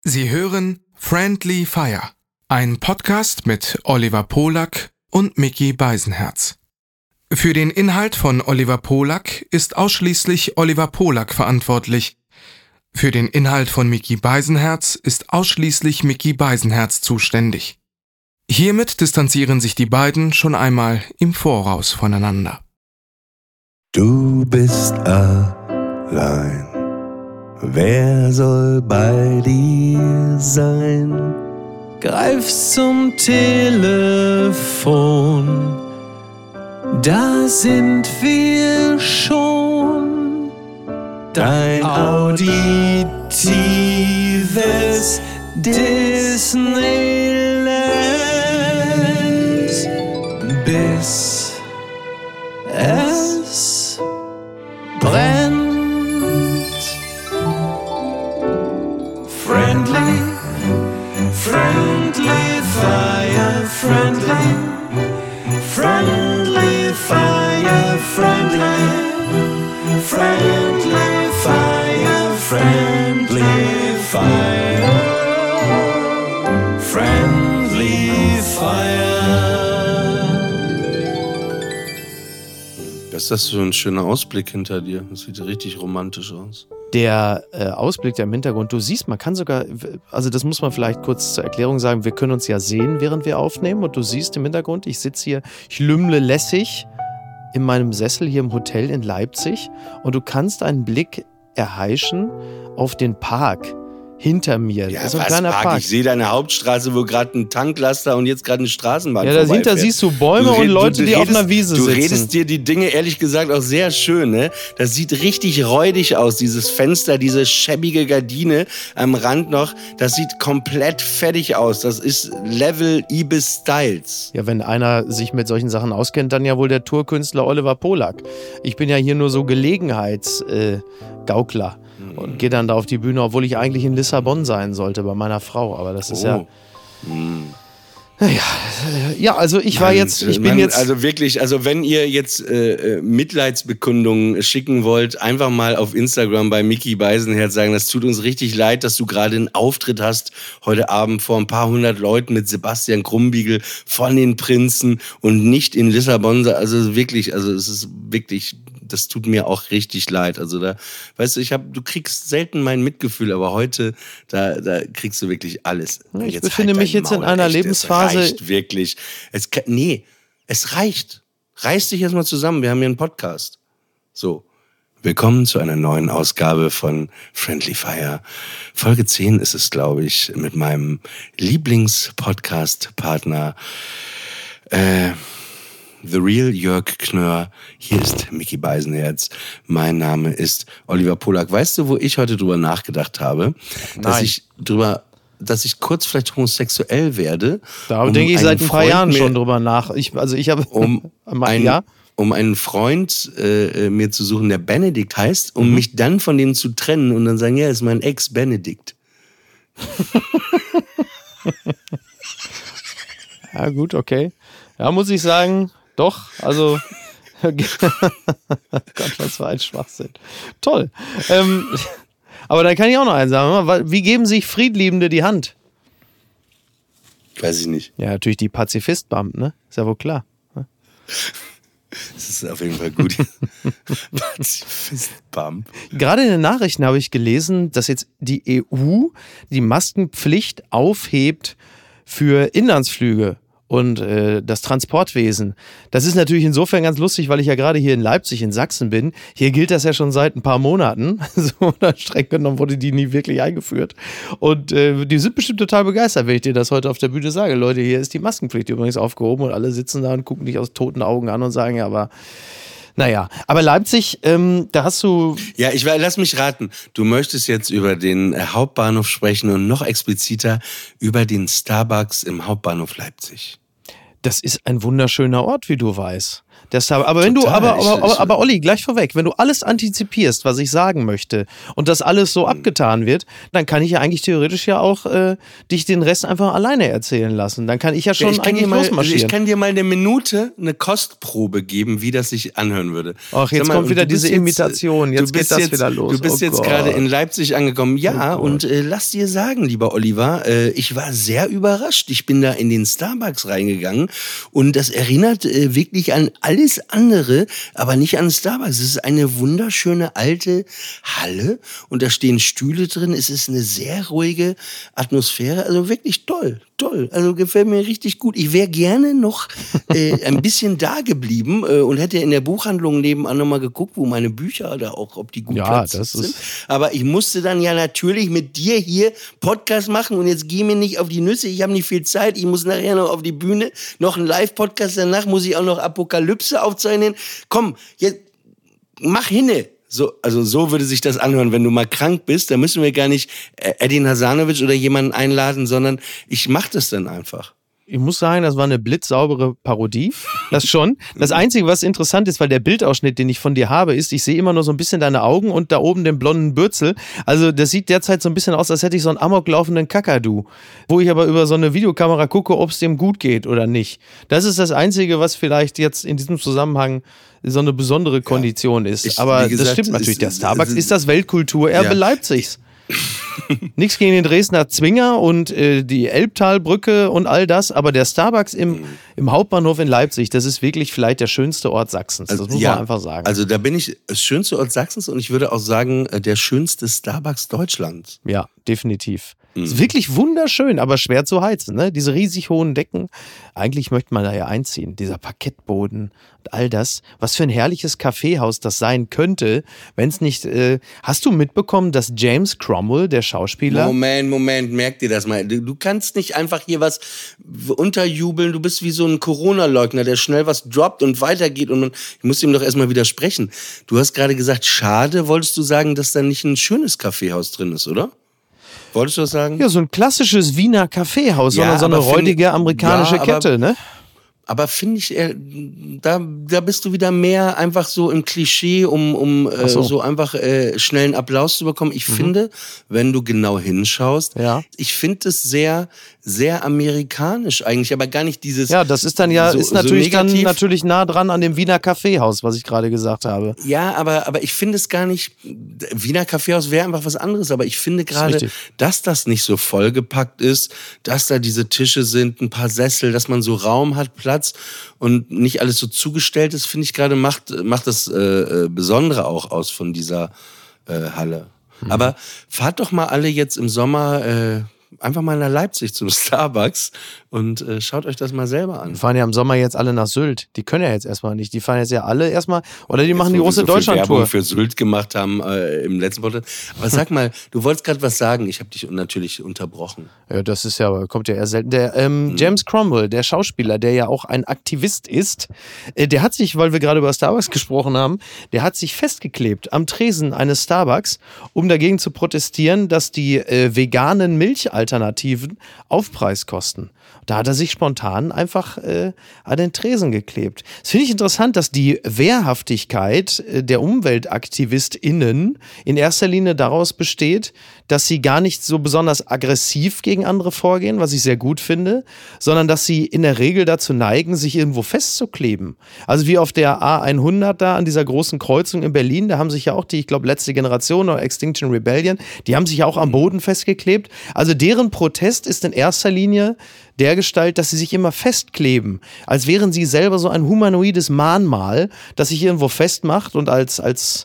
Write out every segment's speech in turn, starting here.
Sie hören Friendly Fire, ein Podcast mit Oliver Polak und Micky Beisenherz. Für den Inhalt von Oliver Polak ist ausschließlich Oliver Polak verantwortlich. Für den Inhalt von Micky Beisenherz ist ausschließlich Micky Beisenherz zuständig. Hiermit distanzieren sich die beiden schon einmal im Voraus voneinander. Du bist allein. Wer soll bei dir sein? Greif zum Telefon, da sind wir schon. Dein auditives Disneyland, bis es brennt. Friendly fire, friendly fire, friendly fire, friendly fire. Was ist das für ein schöner Ausblick hinter dir? Das sieht richtig romantisch aus. Der Ausblick, der im Hintergrund, du siehst, man kann sogar, also das muss man vielleicht kurz zur Erklärung sagen, wir können uns ja sehen, während wir aufnehmen, und du siehst im Hintergrund, ich sitze hier, ich lümmle lässig in meinem Sessel hier im Hotel in Leipzig, und du kannst einen Blick erheischen auf den Park hinter mir. Ja, das ist ein kleiner Park. Ich sehe deine Hauptstraße, wo gerade ein Tanklaster und jetzt gerade eine Straßenbahn dahinter siehst du Bäume und Leute, die auf einer Wiese sitzen. Du redest dir die Dinge, ehrlich gesagt, auch sehr schön, ne? Das sieht richtig räudig aus, dieses Fenster, diese schäbige Gardine am Rand noch. Das sieht komplett fertig aus. Das ist Level Ibis Styles. Ja, wenn einer sich mit solchen Sachen auskennt, dann ja wohl der Tourkünstler Oliver Polak. Ich bin ja hier nur so Gelegenheitsgaukler. Und gehe dann da auf die Bühne, obwohl ich eigentlich in Lissabon sein sollte bei meiner Frau. Aber das ist ja, also ich bin jetzt... Also wirklich, also wenn ihr jetzt Mitleidsbekundungen schicken wollt, einfach mal auf Instagram bei Micky Beisenherz sagen, das tut uns richtig leid, dass du gerade einen Auftritt hast heute Abend vor ein paar hundert Leuten mit Sebastian Krumbiegel von den Prinzen und nicht in Lissabon. Also wirklich, also es ist wirklich... Das tut mir auch richtig leid. Also da, weißt du, du kriegst selten mein Mitgefühl, aber heute, da kriegst du wirklich alles. Ich jetzt befinde mich jetzt in einer Lebensphase. Es reicht wirklich. Es reicht. Reiß dich erstmal zusammen. Wir haben hier einen Podcast. So. Willkommen zu einer neuen Ausgabe von Friendly Fire. Folge 10 ist es, glaube ich, mit meinem Lieblings-Podcast-Partner, The Real Jörg Knörr. Hier ist Micky Beisenherz. Mein Name ist Oliver Polak. Weißt du, wo ich heute drüber nachgedacht habe? Nein. Dass ich kurz vielleicht homosexuell werde. Da denke ich seit ein paar Jahren schon drüber nach. Ich habe um einen Freund mir zu suchen, der Benedikt heißt, um mich dann von dem zu trennen und dann sagen, ja, ist mein Ex Benedikt. Ja, gut, okay. Ja, muss ich sagen, doch, also Gott, was für ein Schwachsinn. Toll. Aber dann kann ich auch noch eins sagen. Wie geben sich Friedliebende die Hand? Weiß ich nicht. Ja, natürlich die Pazifist-Bump, ne? Ist ja wohl klar. Das ist auf jeden Fall gut. Pazifist-Bump. Gerade in den Nachrichten habe ich gelesen, dass jetzt die EU die Maskenpflicht aufhebt für Inlandsflüge und das Transportwesen. Das ist natürlich insofern ganz lustig, weil ich ja gerade hier in Leipzig in Sachsen bin. Hier gilt das ja schon seit ein paar Monaten. So, streng genommen wurde die nie wirklich eingeführt. Und die sind bestimmt total begeistert, wenn ich dir das heute auf der Bühne sage. Leute, hier ist die Maskenpflicht übrigens aufgehoben und alle sitzen da und gucken dich aus toten Augen an und sagen, ja, aber... Naja, aber Leipzig, da hast du... Ja, lass mich raten. Du möchtest jetzt über den Hauptbahnhof sprechen und noch expliziter über den Starbucks im Hauptbahnhof Leipzig. Das ist ein wunderschöner Ort, wie du weißt. Aber wenn Total. aber Olli, gleich vorweg, wenn du alles antizipierst, was ich sagen möchte und das alles so abgetan wird, dann kann ich ja eigentlich theoretisch ja auch dich den Rest einfach alleine erzählen lassen. Dann kann ich ja schon losmarschieren. Ich kann dir mal eine Minute eine Kostprobe geben, wie das sich anhören würde. Ach, jetzt kommt wieder diese Imitation, jetzt geht das wieder los. Du bist jetzt gerade in Leipzig angekommen. Ja, und lass dir sagen, lieber Oliver, ich war sehr überrascht. Ich bin da in den Starbucks reingegangen und das erinnert wirklich an alles andere, aber nicht an Starbucks. Es ist eine wunderschöne alte Halle und da stehen Stühle drin. Es ist eine sehr ruhige Atmosphäre. Also wirklich toll. Also gefällt mir richtig gut. Ich wäre gerne noch ein bisschen da geblieben und hätte in der Buchhandlung nebenan nochmal geguckt, wo meine Bücher da auch, ob die gut platziert sind. Aber ich musste dann ja natürlich mit dir hier Podcast machen und jetzt geh mir nicht auf die Nüsse. Ich habe nicht viel Zeit. Ich muss nachher noch auf die Bühne, noch einen Live-Podcast. Danach muss ich auch noch Apokalypse aufzeichnen. Komm, jetzt mach hinne. So würde sich das anhören, wenn du mal krank bist. Da müssen wir gar nicht Edin Hasanovic oder jemanden einladen, sondern ich mach das dann einfach. Ich muss sagen, das war eine blitzsaubere Parodie. Das schon. Das Einzige, was interessant ist, weil der Bildausschnitt, den ich von dir habe, ist, ich sehe immer nur so ein bisschen deine Augen und da oben den blonden Bürzel. Also das sieht derzeit so ein bisschen aus, als hätte ich so einen amoklaufenden Kakadu. Wo ich aber über so eine Videokamera gucke, ob es dem gut geht oder nicht. Das ist das Einzige, was vielleicht jetzt in diesem Zusammenhang so eine besondere Kondition ist. Aber wie gesagt, das stimmt natürlich. Der Starbucks ist das Weltkulturerbe Leipzigs. Nichts gegen den Dresdner Zwinger und die Elbtalbrücke und all das, aber der Starbucks im Hauptbahnhof in Leipzig, das ist wirklich vielleicht der schönste Ort Sachsens. Das muss man einfach sagen. Also da bin ich das schönste Ort Sachsens und ich würde auch sagen, der schönste Starbucks Deutschlands. Ja, definitiv. Ist wirklich wunderschön, aber schwer zu heizen, ne? Diese riesig hohen Decken. Eigentlich möchte man da ja einziehen. Dieser Parkettboden und all das. Was für ein herrliches Kaffeehaus das sein könnte, wenn es nicht. Hast du mitbekommen, dass James Cromwell, der Schauspieler. Moment, merk dir das mal. Du kannst nicht einfach hier was unterjubeln. Du bist wie so ein Corona-Leugner, der schnell was droppt und weitergeht. Und ich muss ihm doch erstmal widersprechen. Du hast gerade gesagt, schade, wolltest du sagen, dass da nicht ein schönes Kaffeehaus drin ist, oder? Wolltest du das sagen? Ja, so ein klassisches Wiener Kaffeehaus, sondern so eine räudige amerikanische Kette, ne? Aber finde ich, da bist du wieder mehr einfach so im Klischee, um so einfach schnell einen Applaus zu bekommen. Ich finde, wenn du genau hinschaust, ich finde es sehr, sehr amerikanisch eigentlich, aber gar nicht dieses. Ja, das ist dann ist natürlich dann natürlich nah dran an dem Wiener Kaffeehaus, was ich gerade gesagt habe. Ja, aber ich finde es gar nicht. Wiener Kaffeehaus wäre einfach was anderes, aber ich finde gerade, dass das nicht so vollgepackt ist, dass da diese Tische sind, ein paar Sessel, dass man so Raum hat, Platz und nicht alles so zugestellt ist, finde ich gerade macht das Besondere auch aus von dieser Halle. Aber fahrt doch mal alle jetzt im Sommer einfach mal nach Leipzig zum Starbucks und schaut euch das mal selber an. Die fahren ja im Sommer jetzt alle nach Sylt. Die können ja jetzt erstmal nicht. Die fahren jetzt ja alle erstmal, oder die machen die große Deutschlandtour. Werbung für Sylt gemacht haben im letzten Podcast. Aber sag mal, du wolltest gerade was sagen. Ich habe dich natürlich unterbrochen. Ja, das ist kommt ja eher selten. Der James Cromwell, der Schauspieler, der ja auch ein Aktivist ist, der hat sich, weil wir gerade über Starbucks gesprochen haben, der hat sich festgeklebt am Tresen eines Starbucks, um dagegen zu protestieren, dass die veganen Milchalternativen Aufpreis kosten. Da hat er sich spontan einfach an den Tresen geklebt. Das finde ich interessant, dass die Wehrhaftigkeit der UmweltaktivistInnen in erster Linie daraus besteht, dass sie gar nicht so besonders aggressiv gegen andere vorgehen, was ich sehr gut finde, sondern dass sie in der Regel dazu neigen, sich irgendwo festzukleben. Also wie auf der A100 da an dieser großen Kreuzung in Berlin, da haben sich ja auch die, ich glaube, letzte Generation oder Extinction Rebellion, die haben sich ja auch am Boden festgeklebt. Also deren Protest ist in erster Linie dergestalt, dass sie sich immer festkleben, als wären sie selber so ein humanoides Mahnmal, das sich irgendwo festmacht und als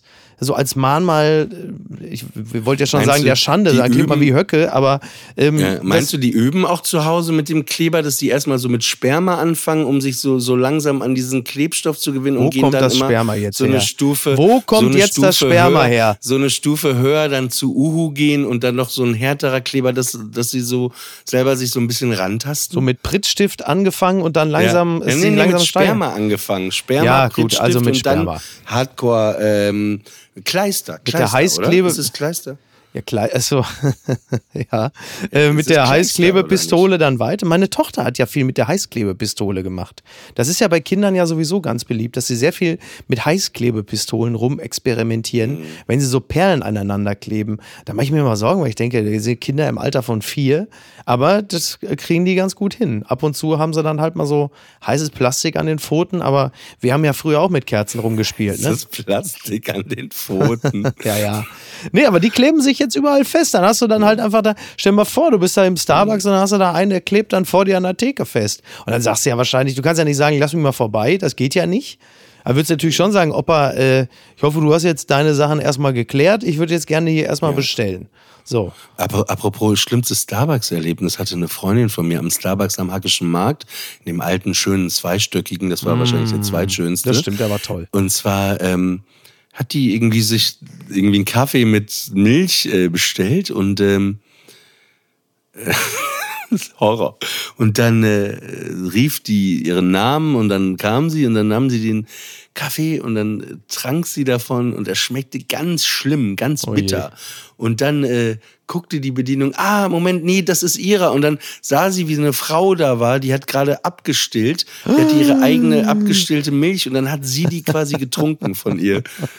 Mahnmal, ich wollte ja schon sagen, der Schande, da klebt man wie Höcke, aber meinst du, die üben auch zu Hause mit dem Kleber, dass die erstmal so mit Sperma anfangen, um sich so langsam an diesen Klebstoff zu gewinnen und gehen dann das immer Sperma jetzt so eine Stufe. Wo kommt jetzt das Sperma her? So eine Stufe höher dann zu Uhu gehen und dann noch so ein härterer Kleber, dass sie so selber sich so ein bisschen rantasten. So mit Prittstift angefangen und dann langsam langsam mit Sperma angefangen. Sperma, ja, gut, also mit Sperma. Und dann Hardcore Kleister. Mit der Heißklebe. Ist es Kleister? Ja, klar, also, ja. Das Mit ist der Kleinster, Heißklebepistole dann weiter. Meine Tochter hat ja viel mit der Heißklebepistole gemacht. Das ist ja bei Kindern ja sowieso ganz beliebt, dass sie sehr viel mit Heißklebepistolen rumexperimentieren, wenn sie so Perlen aneinander kleben. Da mache ich mir immer Sorgen, weil ich denke, das sind Kinder im Alter von 4, aber das kriegen die ganz gut hin. Ab und zu haben sie dann halt mal so heißes Plastik an den Pfoten, aber wir haben ja früher auch mit Kerzen rumgespielt. Ne? Das ist Plastik an den Pfoten. Ja. Nee, aber die kleben sich jetzt überall fest. Dann hast du dann halt einfach da, stell dir mal vor, du bist da im Starbucks und dann hast du da einen, der klebt dann vor dir an der Theke fest. Und dann sagst du ja wahrscheinlich, du kannst ja nicht sagen, lass mich mal vorbei, das geht ja nicht. Aber würdest natürlich schon sagen, Opa, ich hoffe, du hast jetzt deine Sachen erstmal geklärt, ich würde jetzt gerne hier erstmal bestellen. So. Aber apropos schlimmstes Starbucks-Erlebnis, hatte eine Freundin von mir am Starbucks am Hackischen Markt, in dem alten, schönen, zweistöckigen, das war wahrscheinlich der zweitschönste. Das stimmt, der war toll. Und zwar hat die sich einen Kaffee mit Milch bestellt und Horror. Und dann rief die ihren Namen und dann kam sie und dann nahm sie den Kaffee und dann trank sie davon und er schmeckte ganz schlimm, ganz bitter. Und dann guckte die Bedienung, Moment, nee, das ist ihrer. Und dann sah sie, wie eine Frau da war, die hat gerade abgestillt, die hatte ihre eigene abgestillte Milch und dann hat sie die quasi getrunken von ihr.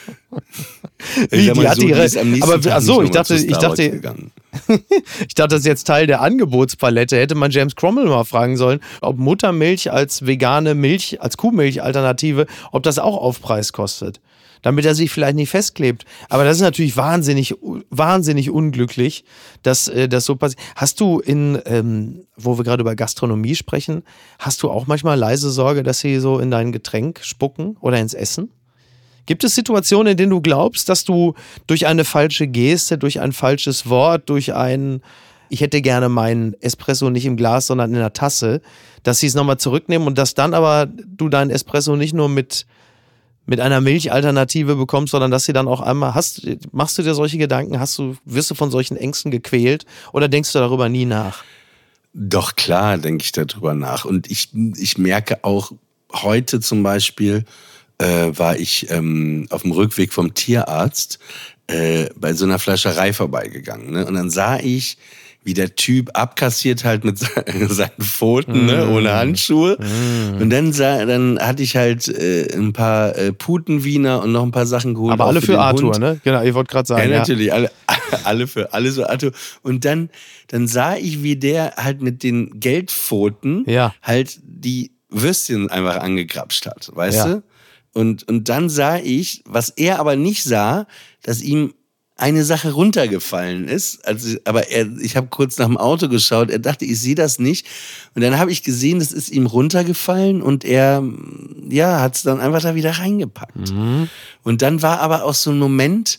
Wie, die hat ihre, ist am nächsten aber Tag achso, nicht ich nochmal dachte, zu Starbucks gegangen. ich dachte, das ist jetzt Teil der Angebotspalette. Hätte man James Cromwell mal fragen sollen, ob Muttermilch als vegane Milch, als Kuhmilch-Alternative, ob das auch Aufpreis kostet. Damit er sich vielleicht nicht festklebt. Aber das ist natürlich wahnsinnig unglücklich, dass das so passiert. Hast du wo wir gerade über Gastronomie sprechen, hast du auch manchmal leise Sorge, dass sie so in dein Getränk spucken oder ins Essen? Gibt es Situationen, in denen du glaubst, dass du durch eine falsche Geste, durch ein falsches Wort, ich hätte gerne meinen Espresso nicht im Glas, sondern in der Tasse, dass sie es nochmal zurücknehmen und dass dann aber du deinen Espresso nicht nur mit einer Milchalternative bekommst, sondern dass sie dann auch einmal machst du dir solche Gedanken, wirst du von solchen Ängsten gequält oder denkst du darüber nie nach? Doch, klar, denke ich darüber nach. Und ich merke auch heute zum Beispiel, war ich auf dem Rückweg vom Tierarzt bei so einer Fleischerei vorbeigegangen. Ne? Und dann sah ich, wie der Typ abkassiert halt mit seinen Pfoten, ne? Ohne Handschuhe. Und dann hatte ich halt ein paar Putenwiener und noch ein paar Sachen geholt. Aber alle für Arthur, Hund. ne? Genau, ich wollte gerade sagen. Ja, natürlich, alle so Arthur. Und dann sah ich, wie der halt mit den Geldpfoten halt die Würstchen einfach angegrapscht hat, weißt du? Und dann sah ich, was er aber nicht sah, dass ihm eine Sache runtergefallen ist. Aber ich habe kurz nach dem Auto geschaut, er dachte, ich sehe das nicht. Und dann habe ich gesehen, das ist ihm runtergefallen und er hat es dann einfach da wieder reingepackt. Und dann war aber auch so ein Moment,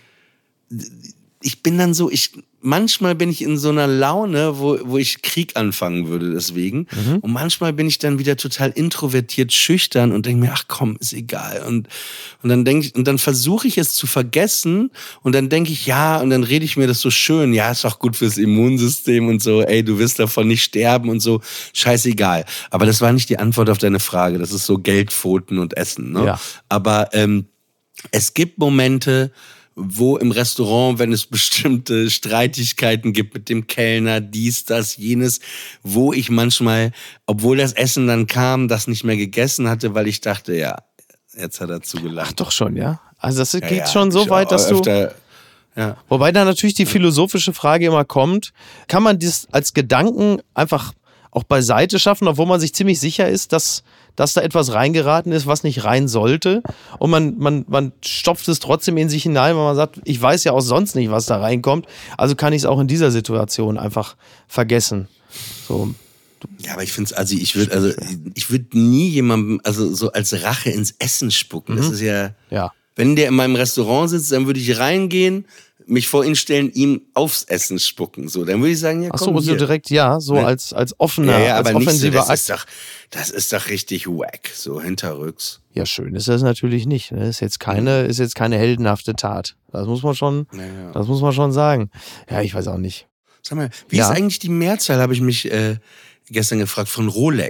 manchmal bin ich in so einer Laune, wo ich Krieg anfangen würde deswegen. Und manchmal bin ich dann wieder total introvertiert, schüchtern und denke mir, ach komm, ist egal. Und dann versuche ich es zu vergessen und dann denke ich, und dann rede ich mir das so schön, ist doch gut fürs Immunsystem und so, ey, du wirst davon nicht sterben und so, scheißegal. Aber das war nicht die Antwort auf deine Frage, das ist so Geldpfoten und Essen, ne? Ja. Aber es gibt Momente, wo im Restaurant, wenn es bestimmte Streitigkeiten gibt mit dem Kellner, dies, das, jenes, wo ich manchmal, obwohl das Essen dann kam, das nicht mehr gegessen hatte, weil ich dachte, jetzt hat er zugelacht. Ach doch schon, ja? Also das geht schon so weit, dass du... Ja. Wobei da natürlich die philosophische Frage immer kommt, kann man das als Gedanken einfach auch beiseite schaffen, obwohl man sich ziemlich sicher ist, dass da etwas reingeraten ist, was nicht rein sollte. Und man stopft es trotzdem in sich hinein, weil man sagt, ich weiß ja auch sonst nicht, was da reinkommt. Also kann ich es auch in dieser Situation einfach vergessen. So. Ja, aber ich finde es, ich würde nie jemandem, so als Rache ins Essen spucken. Das ist ja, wenn der in meinem Restaurant sitzt, dann würde ich reingehen, mich vor ihn stellen, ihm aufs Essen spucken. So, dann würde ich sagen, komm, Ach so, so direkt, als offener, als aber offensiver nicht so, das ist doch richtig wack, so hinterrücks. Ja, schön ist das natürlich nicht. Das ist jetzt keine heldenhafte Tat. Das muss man schon sagen. Ja, ich weiß auch nicht. Sag mal, wie ist eigentlich die Mehrzahl, habe ich mich gestern gefragt, von Rolex?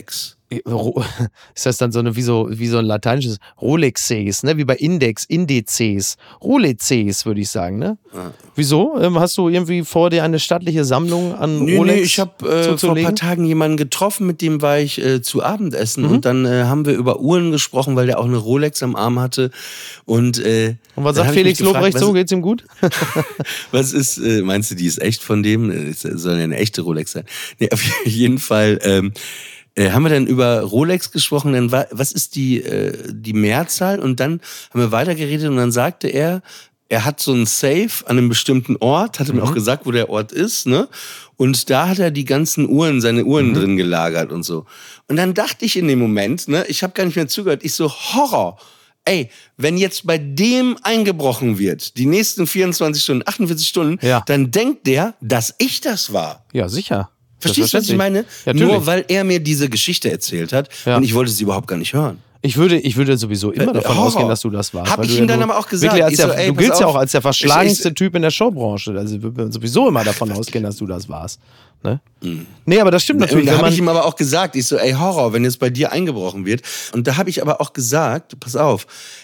ist das dann wie so ein lateinisches Rolexes, ne? Wie bei Indizes. Rolexes, würde ich sagen, ne? Ja. Wieso? Hast du irgendwie vor, dir eine stattliche Sammlung an Rolex Nee, ich habe vor ein paar Tagen jemanden getroffen, mit dem war ich zu Abendessen und dann haben wir über Uhren gesprochen, weil der auch eine Rolex am Arm hatte. Und was sagt Felix Lobrecht so? Geht's ihm gut? Was ist, meinst du, die ist echt von dem? Es soll ja eine echte Rolex sein. Nee, auf jeden Fall haben wir dann über Rolex gesprochen, dann was ist die Mehrzahl? Und dann haben wir weitergeredet und dann sagte er hat so einen Safe an einem bestimmten Ort, hat er mir auch gesagt, wo der Ort ist, ne? Und da hat er die ganzen seine Uhren drin gelagert und so. Und dann dachte ich in dem Moment, ne, ich habe gar nicht mehr zugehört, ich so, Horror. Ey, wenn jetzt bei dem eingebrochen wird, die nächsten 24 Stunden, 48 Stunden, dann denkt der, dass ich das war. Ja, sicher. Verstehst du, was ich meine? Ja, nur weil er mir diese Geschichte erzählt hat und ich wollte sie überhaupt gar nicht hören. Ich würde sowieso immer davon ausgehen, dass du das warst. Hab ich ihm dann aber auch gesagt. Du giltst ja auch als der verschlagenste Typ in der Showbranche. Also ich würde sowieso immer davon ausgehen, dass du das warst. Ne? Nee, aber das stimmt natürlich. Da habe ich ihm aber auch gesagt, ich so, ey Horror, wenn jetzt bei dir eingebrochen wird. Und da habe ich aber auch gesagt, pass auf,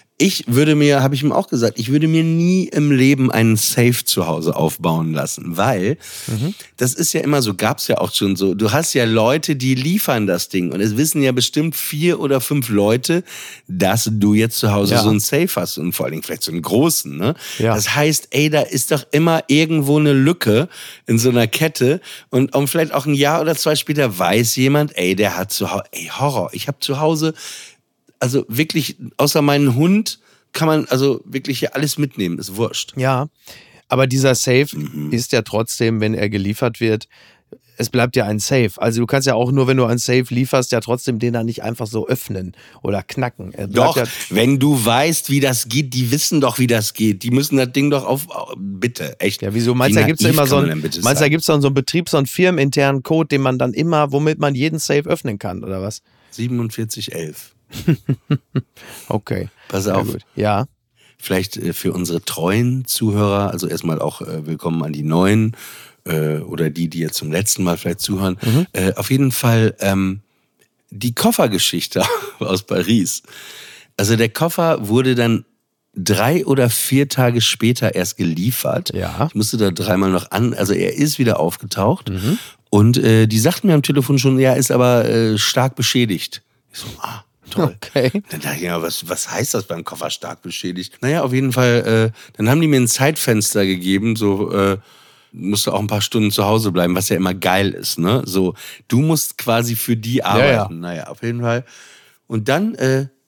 habe ich ihm auch gesagt, ich würde mir nie im Leben einen Safe zu Hause aufbauen lassen, weil das ist ja immer so, gab's ja auch schon so, du hast ja Leute, die liefern das Ding und es wissen ja bestimmt 4 oder 5 Leute, dass du jetzt zu Hause so einen Safe hast und vor allen Dingen vielleicht so einen großen, ne? Ja. Das heißt, ey, da ist doch immer irgendwo eine Lücke in so einer Kette und vielleicht auch ein Jahr oder 2 später weiß jemand, ey, der hat zu Hause, ey, Horror, ich habe zu Hause also wirklich, außer meinen Hund, kann man also wirklich hier alles mitnehmen, ist wurscht. Ja, aber dieser Safe ist ja trotzdem, wenn er geliefert wird, es bleibt ja ein Safe. Also du kannst ja auch nur, wenn du einen Safe lieferst, ja trotzdem den dann nicht einfach so öffnen oder knacken. Doch, wenn du weißt, wie das geht, die wissen doch, wie das geht. Die müssen das Ding doch bitte, echt. Ja, wieso? Meinst du, da gibt's ja immer so einen Betrieb, so einen firmeninternen Code, den man dann immer, womit man jeden Safe öffnen kann, oder was? 4711. Okay. Pass auf. Ja. Vielleicht für unsere treuen Zuhörer, also erstmal auch willkommen an die Neuen oder die jetzt zum letzten Mal vielleicht zuhören. Auf jeden Fall die Koffergeschichte aus Paris. Also der Koffer wurde dann 3 oder 4 Tage später erst geliefert. Ja. Ich musste da 3-mal noch also er ist wieder aufgetaucht. Und die sagten mir am Telefon schon, ja, ist aber stark beschädigt. Ich so, toll. Okay. Dann dachte ich, ja, was heißt das beim Koffer stark beschädigt? Naja, auf jeden Fall, dann haben die mir ein Zeitfenster gegeben, so musst du auch ein paar Stunden zu Hause bleiben, was ja immer geil ist, ne? So, du musst quasi für die arbeiten. Ja. Naja, auf jeden Fall. Und dann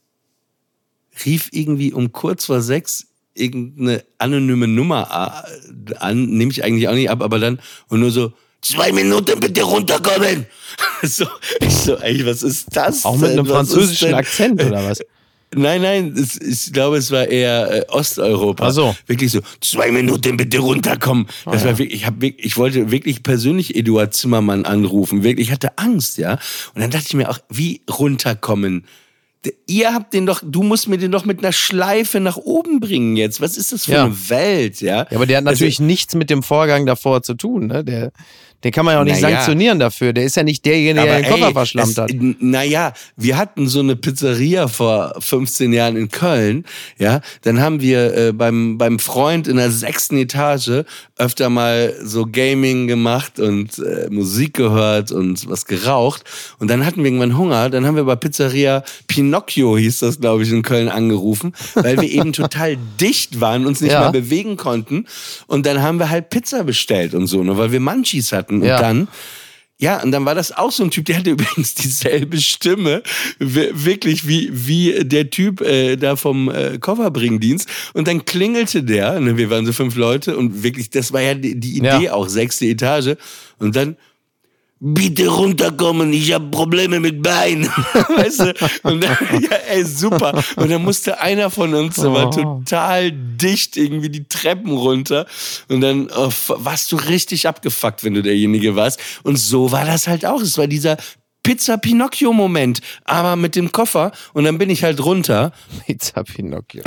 rief irgendwie um kurz vor 6 irgendeine anonyme Nummer an, nehme ich eigentlich auch nicht ab, aber dann und nur so, 2 Minuten bitte runterkommen. Ich so, ey, was ist das? Auch mit einem französischen Akzent oder was? Nein, ich glaube, es war eher Osteuropa. Ach so. Wirklich so, 2 Minuten bitte runterkommen. Das war wirklich, ich wollte wirklich persönlich Eduard Zimmermann anrufen. Wirklich, ich hatte Angst, ja. Und dann dachte ich mir auch, wie runterkommen? Ihr habt du musst mir den doch mit einer Schleife nach oben bringen jetzt. Was ist das für eine Welt, ja? Ja, aber der hat natürlich nichts mit dem Vorgang davor zu tun, ne? Den kann man ja auch nicht sanktionieren dafür. Der ist ja nicht derjenige, der den Koffer verschlammt hat. Naja, wir hatten so eine Pizzeria vor 15 Jahren in Köln. Ja, dann haben wir beim Freund in der 6. Etage öfter mal so Gaming gemacht und Musik gehört und was geraucht. Und dann hatten wir irgendwann Hunger. Dann haben wir bei Pizzeria Pinocchio, hieß das, glaube ich, in Köln angerufen, weil wir eben total dicht waren, uns nicht mehr bewegen konnten. Und dann haben wir halt Pizza bestellt und so, ne, weil wir Munchies hatten. Und dann war das auch so ein Typ, der hatte übrigens dieselbe Stimme, wirklich wie der Typ da vom Kofferbringdienst. Und dann klingelte der, ne, wir waren so 5 Leute und wirklich, das war ja die Idee auch, 6. Etage. Und dann, bitte runterkommen, ich habe Probleme mit Bein. Weißt du? Und dann, super. Und dann musste einer von uns, der war total dicht irgendwie die Treppen runter. Und dann warst du richtig abgefuckt, wenn du derjenige warst. Und so war das halt auch. Es war dieser Pizza-Pinocchio-Moment, aber mit dem Koffer. Und dann bin ich halt runter. Pizza Pinocchio.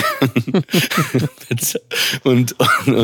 und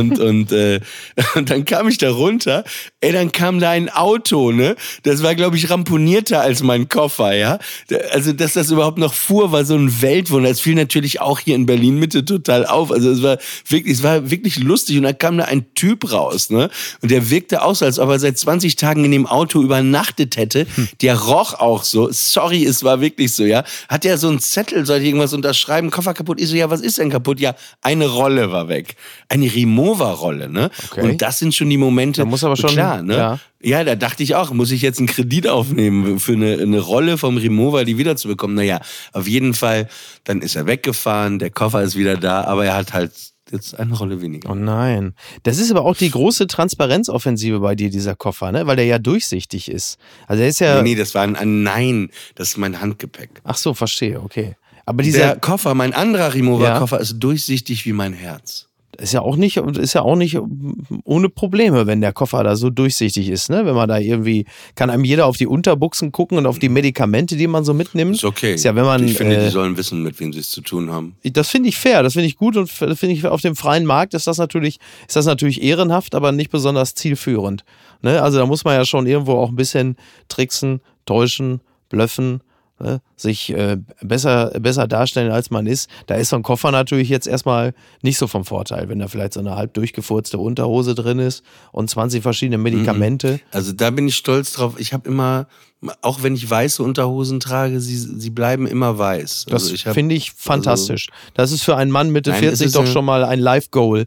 dann kam ich da runter. Ey, dann kam da ein Auto, ne? Das war, glaube ich, ramponierter als mein Koffer, ja? Also, dass das überhaupt noch fuhr, war so ein Weltwunder. Es fiel natürlich auch hier in Berlin-Mitte total auf. Also, es war wirklich lustig. Und dann kam da ein Typ raus, ne? Und der wirkte auch so, als ob er seit 20 Tagen in dem Auto übernachtet hätte. Der roch auch so. Sorry, es war wirklich so, ja? Hat er so einen Zettel, sollte ich irgendwas unterschreiben? Koffer kaputt? Ich so, ja, was ist denn kaputt? Ja, eine Rolle war weg. Eine Rimowa-Rolle, ne? Okay. Und das sind schon die Momente. Da muss aber schon, klar, ne? Ja, da dachte ich auch, muss ich jetzt einen Kredit aufnehmen für eine Rolle vom Rimowa, die wiederzubekommen? Naja, auf jeden Fall, dann ist er weggefahren, der Koffer ist wieder da, aber er hat halt jetzt eine Rolle weniger. Oh nein. Das ist aber auch die große Transparenzoffensive bei dir, dieser Koffer, ne? Weil der ja durchsichtig ist. Also der ist ja... Nee, das war Nein, das ist mein Handgepäck. Ach so, verstehe, okay. Aber Der dieser Koffer, mein anderer Rimowa-Koffer, ist durchsichtig wie mein Herz. ist ja auch nicht ohne Probleme, wenn der Koffer da so durchsichtig ist, ne? Wenn man da irgendwie, kann einem jeder auf die Unterbuchsen gucken und auf die Medikamente, die man so mitnimmt. Ist okay. Ist ja, wenn man, ich finde, die sollen wissen, mit wem sie es zu tun haben. Das finde ich fair, das finde ich gut und finde ich auf dem freien Markt ist das natürlich ehrenhaft, aber nicht besonders zielführend. Ne? Also da muss man ja schon irgendwo auch ein bisschen tricksen, täuschen, bluffen, ne? Sich besser darstellen, als man ist. Da ist so ein Koffer natürlich jetzt erstmal nicht so vom Vorteil, wenn da vielleicht so eine halb durchgefurzte Unterhose drin ist und 20 verschiedene Medikamente. Also da bin ich stolz drauf. Ich habe immer, auch wenn ich weiße Unterhosen trage, sie bleiben immer weiß. Das Also finde ich fantastisch. Das ist für einen Mann Mitte 40 doch schon mal ein Life-Goal.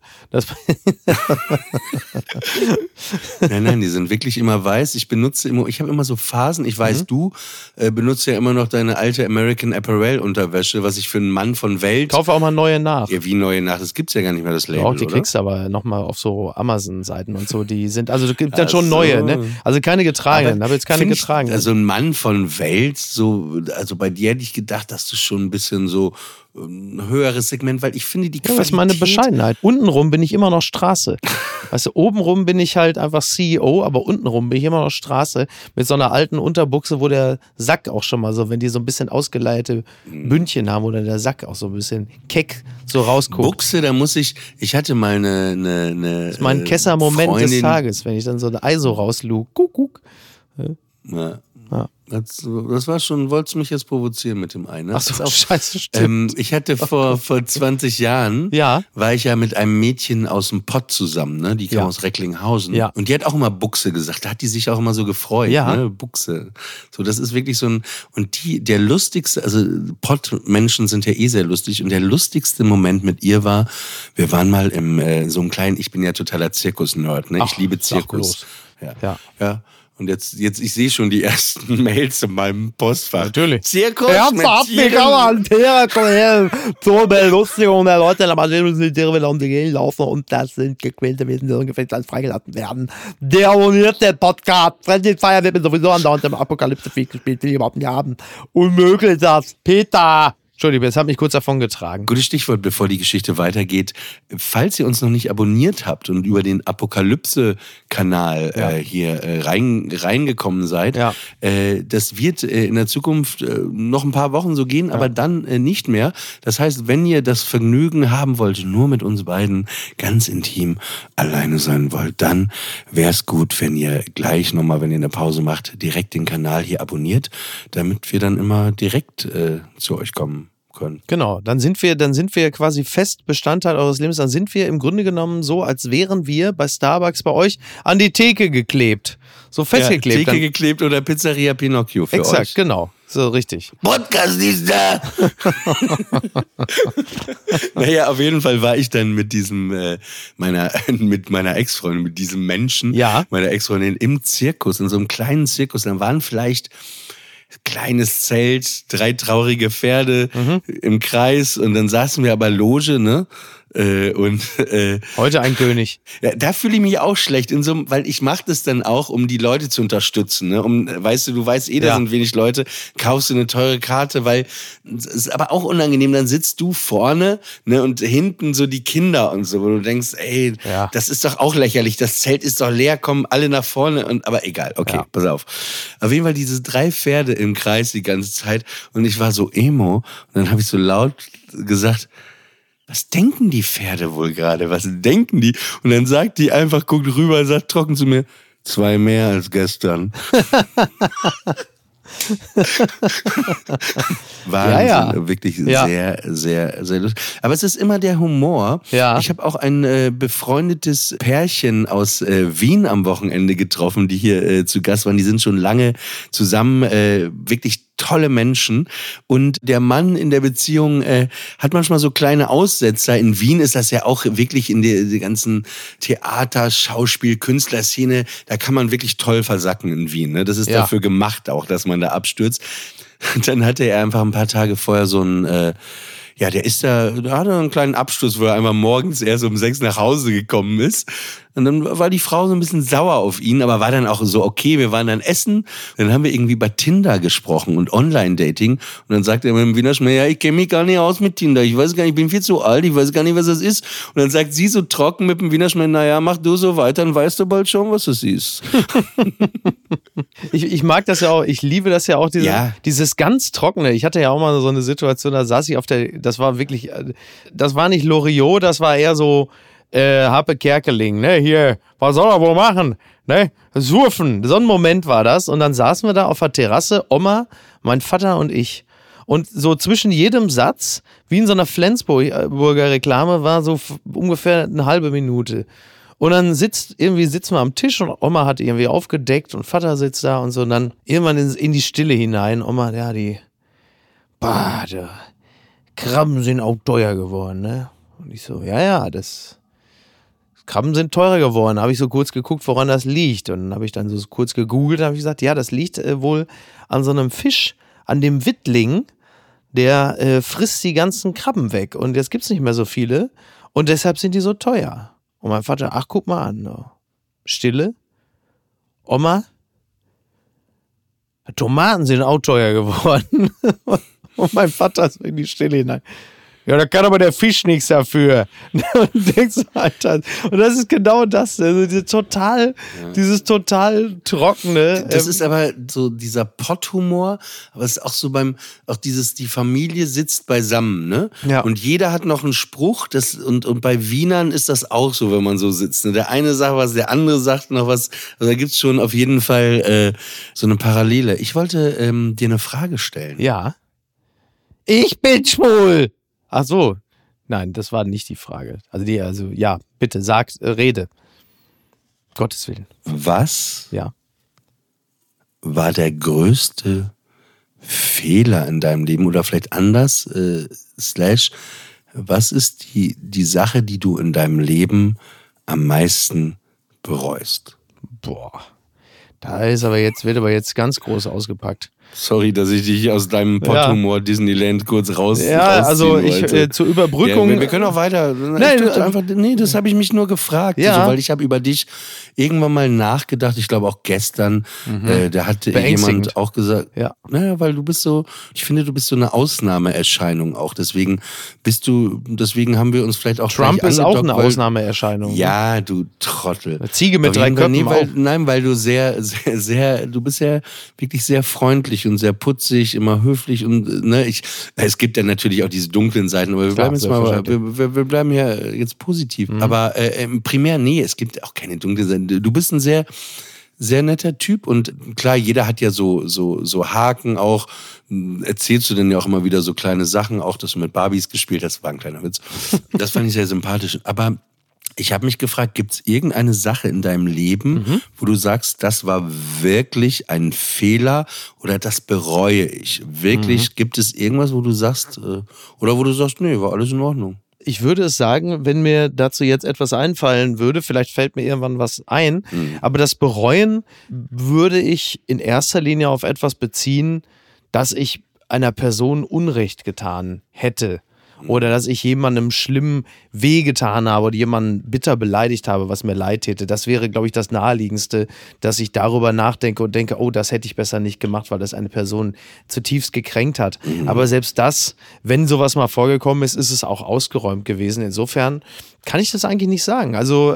Nein, die sind wirklich immer weiß. Ich habe immer so Phasen. Ich weiß, du benutzt ja immer noch deine alte American Apparel-Unterwäsche, was ich für einen Mann von Welt... Kaufe auch mal neue nach. Ja, wie neue nach? Das gibt's ja gar nicht mehr, das Label, Auch die oder? kriegst du aber nochmal auf so Amazon-Seiten und so. Die sind, also es gibt dann schon neue, ne? Also keine getragenen, habe jetzt keine getragenen. Also ein Mann von Welt, also bei dir hätte ich gedacht, dass du schon ein bisschen so ein höheres Segment, weil ich finde die Qualität... Das ist meine Bescheidenheit. Untenrum bin ich immer noch Straße. Weißt du, obenrum bin ich halt einfach CEO, aber untenrum bin ich immer noch Straße mit so einer alten Unterbuchse, wo der Sack auch schon mal so, wenn die so ein bisschen ausgeleierte Bündchen haben, wo dann der Sack auch so ein bisschen keck so rausguckt. Buchse, da muss ich hatte mal eine das ist mein Kesser-Moment des Freundin, Tages, wenn ich dann so ein Ei so rauslug. Guck. Ja. Ja. Das war schon, wolltest du mich jetzt provozieren mit dem einen? Ach so, scheiße, stimmt. Ich hatte vor 20 Jahren, war ich ja mit einem Mädchen aus dem Pott zusammen, ne? Die kam aus Recklinghausen. Ja. Und die hat auch immer Buchse gesagt. Da hat die sich auch immer so gefreut, ne? Buchse. So, das ist wirklich so ein, und der lustigste, also Pott-Menschen sind ja sehr lustig, und der lustigste Moment mit ihr war, wir waren mal im so einem kleinen, ich bin ja totaler Zirkus-Nerd, ne? Ich liebe Zirkus. Ja. Und jetzt, ich sehe schon die ersten Mails in meinem Postfach. Natürlich. Zirkus mit Tieren. Zur Belustigung der Leute, aber die Tiere wieder um die Gegend laufen und das sind gequälte Wesen, die ungefähr gleich freigelassen werden. Der abonnierte Podcast. Friendly Fire wird mir sowieso andauernd im Apokalypse-Feed gespielt, will ich überhaupt nicht haben. Unmöglich das. Peter! Entschuldigung, jetzt hat mich kurz davon getragen. Gutes Stichwort, bevor die Geschichte weitergeht. Falls ihr uns noch nicht abonniert habt und über den Apokalypse-Kanal hier reingekommen seid, das wird in der Zukunft noch ein paar Wochen so gehen, aber dann nicht mehr. Das heißt, wenn ihr das Vergnügen haben wollt, nur mit uns beiden ganz intim alleine sein wollt, dann wäre es gut, wenn ihr gleich nochmal, wenn ihr eine Pause macht, direkt den Kanal hier abonniert, damit wir dann immer direkt zu euch kommen können. Genau, dann sind wir quasi fest Bestandteil eures Lebens. Dann sind wir im Grunde genommen so, als wären wir bei Starbucks bei euch an die Theke geklebt. So festgeklebt. Theke geklebt oder Pizzeria Pinocchio für euch. Exakt, genau. So richtig. Podcast ist da! Naja, auf jeden Fall war ich dann mit meiner Ex-Freundin, mit diesem Menschen, meiner Ex-Freundin im Zirkus, in so einem kleinen Zirkus. Dann waren vielleicht kleines Zelt, 3 traurige Pferde im Kreis, und dann saßen wir aber Loge, ne? Heute ein König. Ja, da fühle ich mich auch schlecht, weil ich mache das dann auch, um die Leute zu unterstützen. Ne? Weißt du weißt da sind wenig Leute, kaufst du eine teure Karte, weil es ist aber auch unangenehm, dann sitzt du vorne, ne, und hinten so die Kinder und so, wo du denkst, ey, das ist doch auch lächerlich, das Zelt ist doch leer, kommen alle nach vorne, aber egal, okay, pass auf. Auf jeden Fall diese 3 Pferde im Kreis die ganze Zeit und ich war so emo und dann habe ich so laut gesagt, was denken die Pferde wohl gerade? Was denken die? Und dann sagt die einfach, guckt rüber und sagt trocken zu mir, 2 mehr als gestern. Wahnsinn, wirklich sehr, sehr, sehr lustig. Aber es ist immer der Humor. Ja. Ich habe auch ein befreundetes Pärchen aus Wien am Wochenende getroffen, die hier zu Gast waren. Die sind schon lange zusammen, wirklich tolle Menschen. Und der Mann in der Beziehung hat manchmal so kleine Aussetzer. In Wien ist das ja auch wirklich in der ganzen Theater-, Schauspiel-, Künstlerszene, da kann man wirklich toll versacken in Wien. Ne? Das ist dafür gemacht auch, dass man da abstürzt. Und dann hatte er einfach ein paar Tage vorher so ein... der hatte einen kleinen Absturz, wo er einmal morgens erst um 6 nach Hause gekommen ist. Und dann war die Frau so ein bisschen sauer auf ihn, aber war dann auch so, okay, wir waren dann essen. Dann haben wir irgendwie über Tinder gesprochen und Online-Dating. Und dann sagt er mit dem Wiener Schmäh, ja, ich kenne mich gar nicht aus mit Tinder. Ich weiß gar nicht, ich bin viel zu alt, ich weiß gar nicht, was das ist. Und dann sagt sie so trocken mit dem Wiener Schmäh, naja, mach du so weiter, dann weißt du bald schon, was das ist. Ich mag das ja auch, ich liebe das ja auch, dieses ganz Trockene. Ich hatte ja auch mal so eine Situation, da saß ich das war nicht Loriot, das war eher so Happe Kerkeling, ne, hier, was soll er wohl machen, ne, surfen, so ein Moment war das und dann saßen wir da auf der Terrasse, Oma, mein Vater und ich und so zwischen jedem Satz, wie in so einer Flensburger Reklame, war so ungefähr eine halbe Minute. Und dann sitzen wir am Tisch und Oma hat irgendwie aufgedeckt und Vater sitzt da und so. Und dann irgendwann in die Stille hinein. Oma, die Krabben sind auch teuer geworden, ne? Und ich so, Krabben sind teurer geworden. Habe ich so kurz geguckt, woran das liegt. Und dann habe ich dann so kurz gegoogelt, habe ich gesagt, ja, das liegt wohl an so einem Fisch, an dem Wittling, der frisst die ganzen Krabben weg. Und jetzt gibt's nicht mehr so viele. Und deshalb sind die so teuer. Und mein Vater, ach, guck mal an. No. Stille. Oma, Tomaten sind auch teuer geworden. Und mein Vater ist in die Stille hinein. Ja, da kann aber der Fisch nichts dafür. Und denkst du, Alter, und das ist genau das, also dieses total trockene. Das ist aber so dieser Potthumor, aber es ist auch so die Familie sitzt beisammen, ne? Ja. Und jeder hat noch einen Spruch, und bei Wienern ist das auch so, wenn man so sitzt. Ne? Der eine sagt was, der andere sagt noch was. Also da gibt's schon auf jeden Fall so eine Parallele. Ich wollte dir eine Frage stellen. Ja. Ich bin schwul. Ach so, nein, das war nicht die Frage. Ja, bitte, rede. Gottes Willen. Was Ja. war der größte Fehler in deinem Leben? Oder vielleicht anders, was ist die Sache, die du in deinem Leben am meisten bereust? Boah, wird aber jetzt ganz groß ausgepackt. Sorry, dass ich dich aus deinem Potthumor Disneyland kurz rausziehen wollte. Zur Überbrückung. Ja, wir können auch weiter. Das habe ich mich nur gefragt. Ja. So, weil ich habe über dich irgendwann mal nachgedacht. Ich glaube auch gestern, da hatte jemand auch gesagt, weil du bist so, ich finde, du bist so eine Ausnahmeerscheinung auch. Deswegen haben wir uns vielleicht auch Trump ist auch eine Ausnahmeerscheinung. Ja, du Trottel. Eine Ziege mit 3 Köpfen weil du sehr, sehr, sehr, du bist ja wirklich sehr freundlich und sehr putzig, immer höflich und es gibt ja natürlich auch diese dunklen Seiten, aber wir bleiben ja jetzt positiv. Aber primär, es gibt auch keine dunklen Seiten. Du bist ein sehr, sehr netter Typ und klar, jeder hat ja so Haken auch. Erzählst du denn ja auch immer wieder so kleine Sachen, auch dass du mit Barbies gespielt hast, war ein kleiner Witz. Das fand ich sehr sympathisch. Aber ich habe mich gefragt, gibt es irgendeine Sache in deinem Leben, wo du sagst, das war wirklich ein Fehler oder das bereue ich? Wirklich, gibt es irgendwas, wo du sagst, nee, war alles in Ordnung? Ich würde es sagen, wenn mir dazu jetzt etwas einfallen würde, vielleicht fällt mir irgendwann was ein, aber das Bereuen würde ich in erster Linie auf etwas beziehen, dass ich einer Person Unrecht getan hätte. oder dass ich jemandem schlimm wehgetan habe oder jemanden bitter beleidigt habe, was mir leid täte. Das wäre, glaube ich, das Naheliegendste, dass ich darüber nachdenke und denke, oh, das hätte ich besser nicht gemacht, weil das eine Person zutiefst gekränkt hat. Aber selbst das, wenn sowas mal vorgekommen ist, ist es auch ausgeräumt gewesen. Insofern kann ich das eigentlich nicht sagen. Also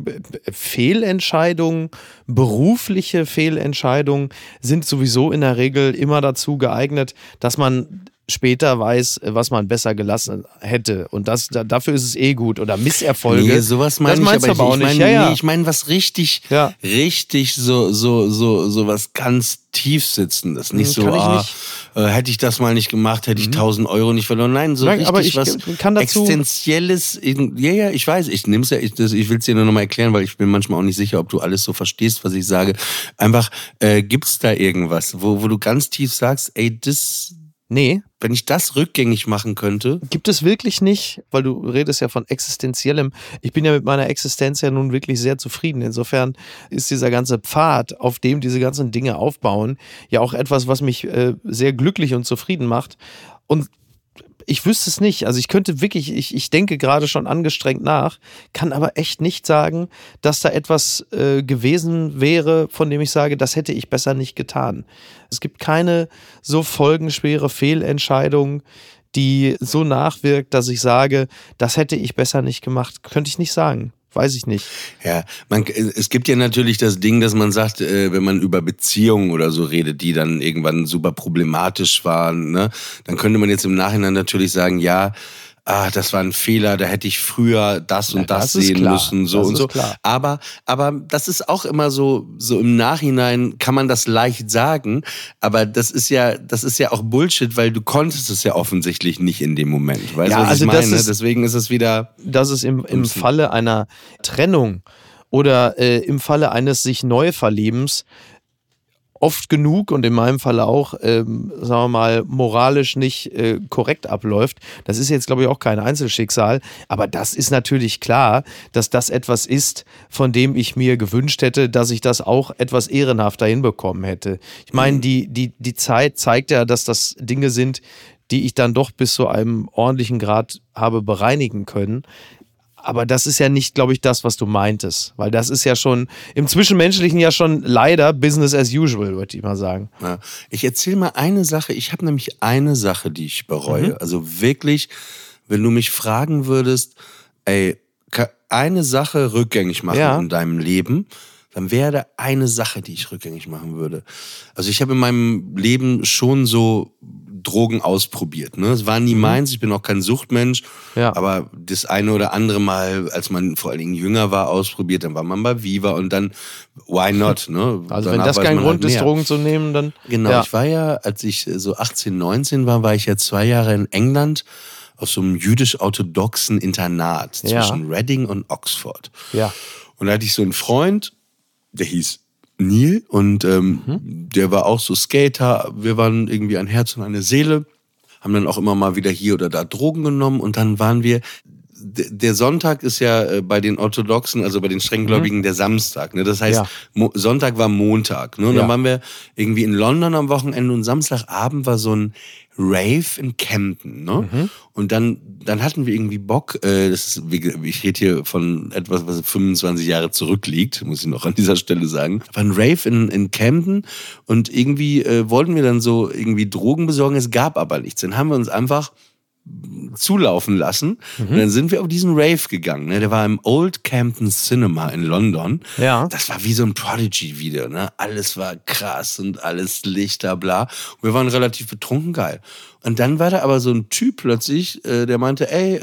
Fehlentscheidungen, berufliche Fehlentscheidungen sind sowieso in der Regel immer dazu geeignet, dass man später weiß, was man besser gelassen hätte. Und dafür ist es eh gut. Oder Misserfolge. Nee, sowas meine das ich aber auch nicht. nicht. Ich meine was richtig, richtig so was ganz Tiefsitzendes. Nicht so, hätte ich das mal nicht gemacht, hätte ich 1.000 Euro nicht verloren. Nein, so richtig aber ich was kann dazu Existenzielles. Ja, ich weiß. Ich nehm's ja, ich will es dir nur noch mal erklären, weil ich bin manchmal auch nicht sicher, ob du alles so verstehst, was ich sage. Einfach, gibt's da irgendwas, wo du ganz tief sagst, ey, Nee. Wenn ich das rückgängig machen könnte. Gibt es wirklich nicht, weil du redest ja von Existenziellem. Ich bin ja mit meiner Existenz ja nun wirklich sehr zufrieden. Insofern ist dieser ganze Pfad, auf dem diese ganzen Dinge aufbauen, ja auch etwas, was mich sehr glücklich und zufrieden macht. Und ich wüsste es nicht. Also ich könnte wirklich, ich denke gerade schon angestrengt nach, kann aber echt nicht sagen, dass da etwas gewesen wäre, von dem ich sage, das hätte ich besser nicht getan. Es gibt keine so folgenschwere Fehlentscheidung, die so nachwirkt, dass ich sage, das hätte ich besser nicht gemacht. Könnte ich nicht sagen. Weiß ich nicht. Ja, es gibt ja natürlich das Ding, dass man sagt, wenn man über Beziehungen oder so redet, die dann irgendwann super problematisch waren, ne, dann könnte man jetzt im Nachhinein natürlich sagen, ja, das war ein Fehler, da hätte ich früher das und das sehen müssen, so und so. Aber das ist auch immer so im Nachhinein kann man das leicht sagen, aber das ist ja auch Bullshit, weil du konntest es ja offensichtlich nicht in dem Moment. Weißt du, was ich meine? Deswegen ist es wieder. Das ist im Falle einer Trennung oder im Falle eines sich Neuverliebens oft genug und in meinem Fall auch, sagen wir mal, moralisch nicht korrekt abläuft. Das ist jetzt, glaube ich, auch kein Einzelschicksal, aber das ist natürlich klar, dass das etwas ist, von dem ich mir gewünscht hätte, dass ich das auch etwas ehrenhafter hinbekommen hätte. Ich meine, die Zeit zeigt ja, dass das Dinge sind, die ich dann doch bis zu einem ordentlichen Grad habe bereinigen können. Aber das ist ja nicht, glaube ich, das, was du meintest. Weil das ist ja schon im Zwischenmenschlichen ja schon leider Business as usual, würde ich mal sagen. Ja. Ich erzähle mal eine Sache. Ich habe nämlich eine Sache, die ich bereue. Also wirklich, wenn du mich fragen würdest, ey, eine Sache rückgängig machen in deinem Leben, dann wäre da eine Sache, die ich rückgängig machen würde. Also ich habe in meinem Leben schon so Drogen ausprobiert. Ne? Es war nie meins, ich bin auch kein Suchtmensch, aber das eine oder andere Mal, als man vor allen Dingen jünger war, ausprobiert, dann war man bei Viva und dann, why not? Ne? Also wenn das kein Grund ist, Drogen zu nehmen, dann... Genau, ich war ja, als ich so 18, 19 war ich ja 2 Jahre in England auf so einem jüdisch-orthodoxen Internat zwischen Reading und Oxford. Ja. Und da hatte ich so einen Freund, der hieß Neil und der war auch so Skater. Wir waren irgendwie ein Herz und eine Seele, haben dann auch immer mal wieder hier oder da Drogen genommen und dann waren wir, der Sonntag ist ja bei den Orthodoxen, also bei den Strenggläubigen der Samstag, ne? Das heißt, Sonntag war Montag, ne? Und dann waren wir irgendwie in London am Wochenende und Samstagabend war so ein Rave in Camden, ne? Und dann hatten wir irgendwie Bock, ich rede hier von etwas, was 25 Jahre zurückliegt, muss ich noch an dieser Stelle sagen. War ein Rave in Camden und irgendwie wollten wir dann so irgendwie Drogen besorgen, es gab aber nichts. Dann haben wir uns einfach zulaufen lassen und dann sind wir auf diesen Rave gegangen. Ne? Der war im Old Camden Cinema in London. Ja. Das war wie so ein Prodigy-Video. Ne? Alles war krass und alles Lichter, bla. Und wir waren relativ betrunken, geil. Und dann war da aber so ein Typ plötzlich, der meinte, ey,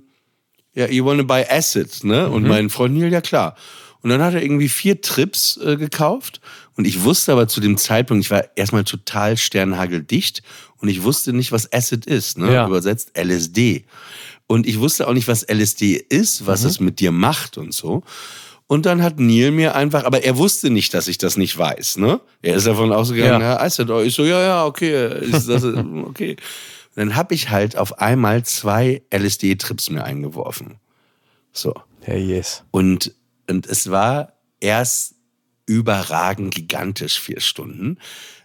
you wanna buy acid? Ne? Und mein Freund Neil, ja klar. Und dann hat er irgendwie 4 Trips gekauft. Und ich wusste aber zu dem Zeitpunkt, ich war erstmal total sternhageldicht und ich wusste nicht, was Acid ist, ne? Ja. Übersetzt LSD. Und ich wusste auch nicht, was LSD ist, was es mit dir macht und so. Und dann hat Neil mir einfach, aber er wusste nicht, dass ich das nicht weiß, ne? Er ist davon ausgegangen, ja, Acid. Ich so, ja, okay, ist das okay. Und dann habe ich halt auf einmal 2 LSD-Trips mir eingeworfen. So. Hey, yes. Und es war erst überragend gigantisch 4 Stunden.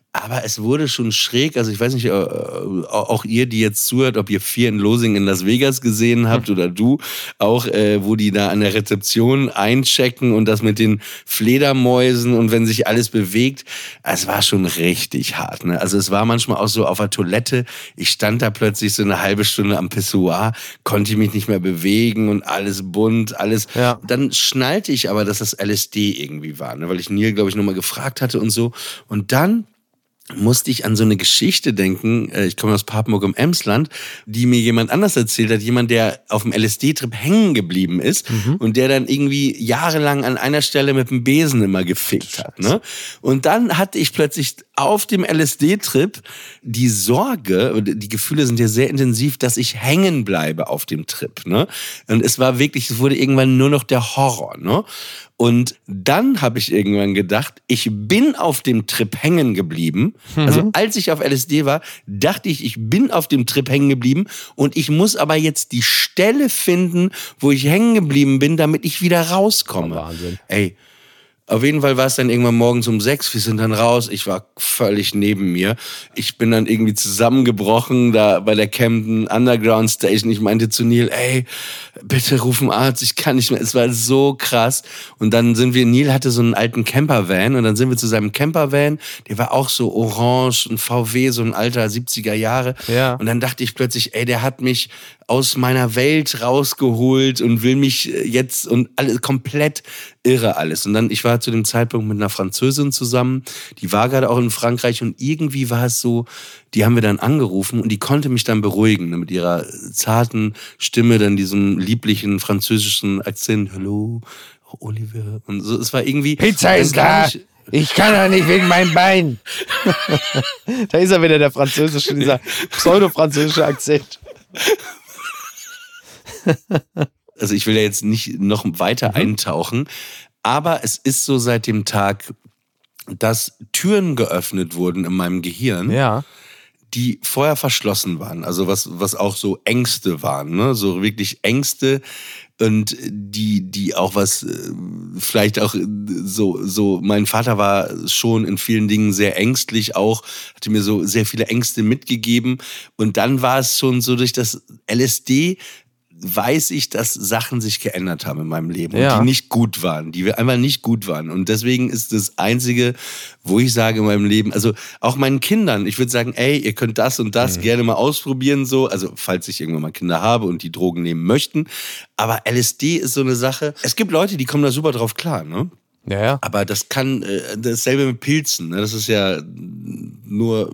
Aber es wurde schon schräg. Also ich weiß nicht, auch ihr, die jetzt zuhört, ob ihr Fear and Loathing in Las Vegas gesehen habt oder du auch, wo die da an der Rezeption einchecken und das mit den Fledermäusen und wenn sich alles bewegt. Es war schon richtig hart. Ne? Also es war manchmal auch so auf der Toilette. Ich stand da plötzlich so eine halbe Stunde am Pissoir, konnte mich nicht mehr bewegen und alles bunt, alles. Ja. Dann schnallte ich aber, dass das LSD irgendwie war, ne? Weil ich Neil, glaube ich, nochmal gefragt hatte und so. Und dann musste ich an so eine Geschichte denken, ich komme aus Papenburg im Emsland, die mir jemand anders erzählt hat, jemand, der auf dem LSD-Trip hängen geblieben ist und der dann irgendwie jahrelang an einer Stelle mit dem Besen immer gefickt hat. Ne? Und dann hatte ich plötzlich auf dem LSD-Trip die Sorge, die Gefühle sind ja sehr intensiv, dass ich hängen bleibe auf dem Trip. Ne? Und es wurde irgendwann nur noch der Horror. Ne? Und dann habe ich irgendwann gedacht, ich bin auf dem Trip hängen geblieben. Also als ich auf LSD war, dachte ich bin auf dem Trip hängen geblieben und ich muss aber jetzt die Stelle finden, wo ich hängen geblieben bin, damit ich wieder rauskomme. Wahnsinn. Ey, auf jeden Fall war es dann irgendwann morgens um 6, wir sind dann raus, ich war völlig neben mir. Ich bin dann irgendwie zusammengebrochen da bei der Camden Underground Station. Ich meinte zu Neil, ey, bitte ruf einen Arzt, ich kann nicht mehr. Es war so krass. Und dann Neil hatte so einen alten Campervan und dann sind wir zu seinem Campervan, der war auch so orange, ein VW, so ein alter 70er Jahre. Ja. Und dann dachte ich plötzlich, ey, der hat mich aus meiner Welt rausgeholt und will mich jetzt und alles komplett irre alles. Und dann, ich war zu dem Zeitpunkt mit einer Französin zusammen, die war gerade auch in Frankreich und irgendwie war es so, die haben wir dann angerufen und die konnte mich dann beruhigen, ne, mit ihrer zarten Stimme, dann diesem lieblichen französischen Akzent, hallo, Oliver. Und so, es war irgendwie... Pizza ist da! Ich kann ja nicht wegen meinem Bein. Da ist er wieder, der französische, dieser pseudo-französische Akzent. Also ich will ja jetzt nicht noch weiter eintauchen, aber es ist so seit dem Tag, dass Türen geöffnet wurden in meinem Gehirn, Ja. die vorher verschlossen waren. Also was auch so Ängste waren, ne? So wirklich Ängste und die auch was, vielleicht auch so, mein Vater war schon in vielen Dingen sehr ängstlich auch, hatte mir so sehr viele Ängste mitgegeben und dann war es schon so durch das LSD, weiß ich, dass Sachen sich geändert haben in meinem Leben, Ja. und die nicht gut waren, die einfach nicht gut waren. Und deswegen ist das Einzige, wo ich sage in meinem Leben, also auch meinen Kindern, ich würde sagen, ey, ihr könnt das und das gerne mal ausprobieren, so, also falls ich irgendwann mal Kinder habe und die Drogen nehmen möchten. Aber LSD ist so eine Sache, es gibt Leute, die kommen da super drauf klar, ne? Ja, ja. Aber das kann, dasselbe mit Pilzen, ne? Das ist ja nur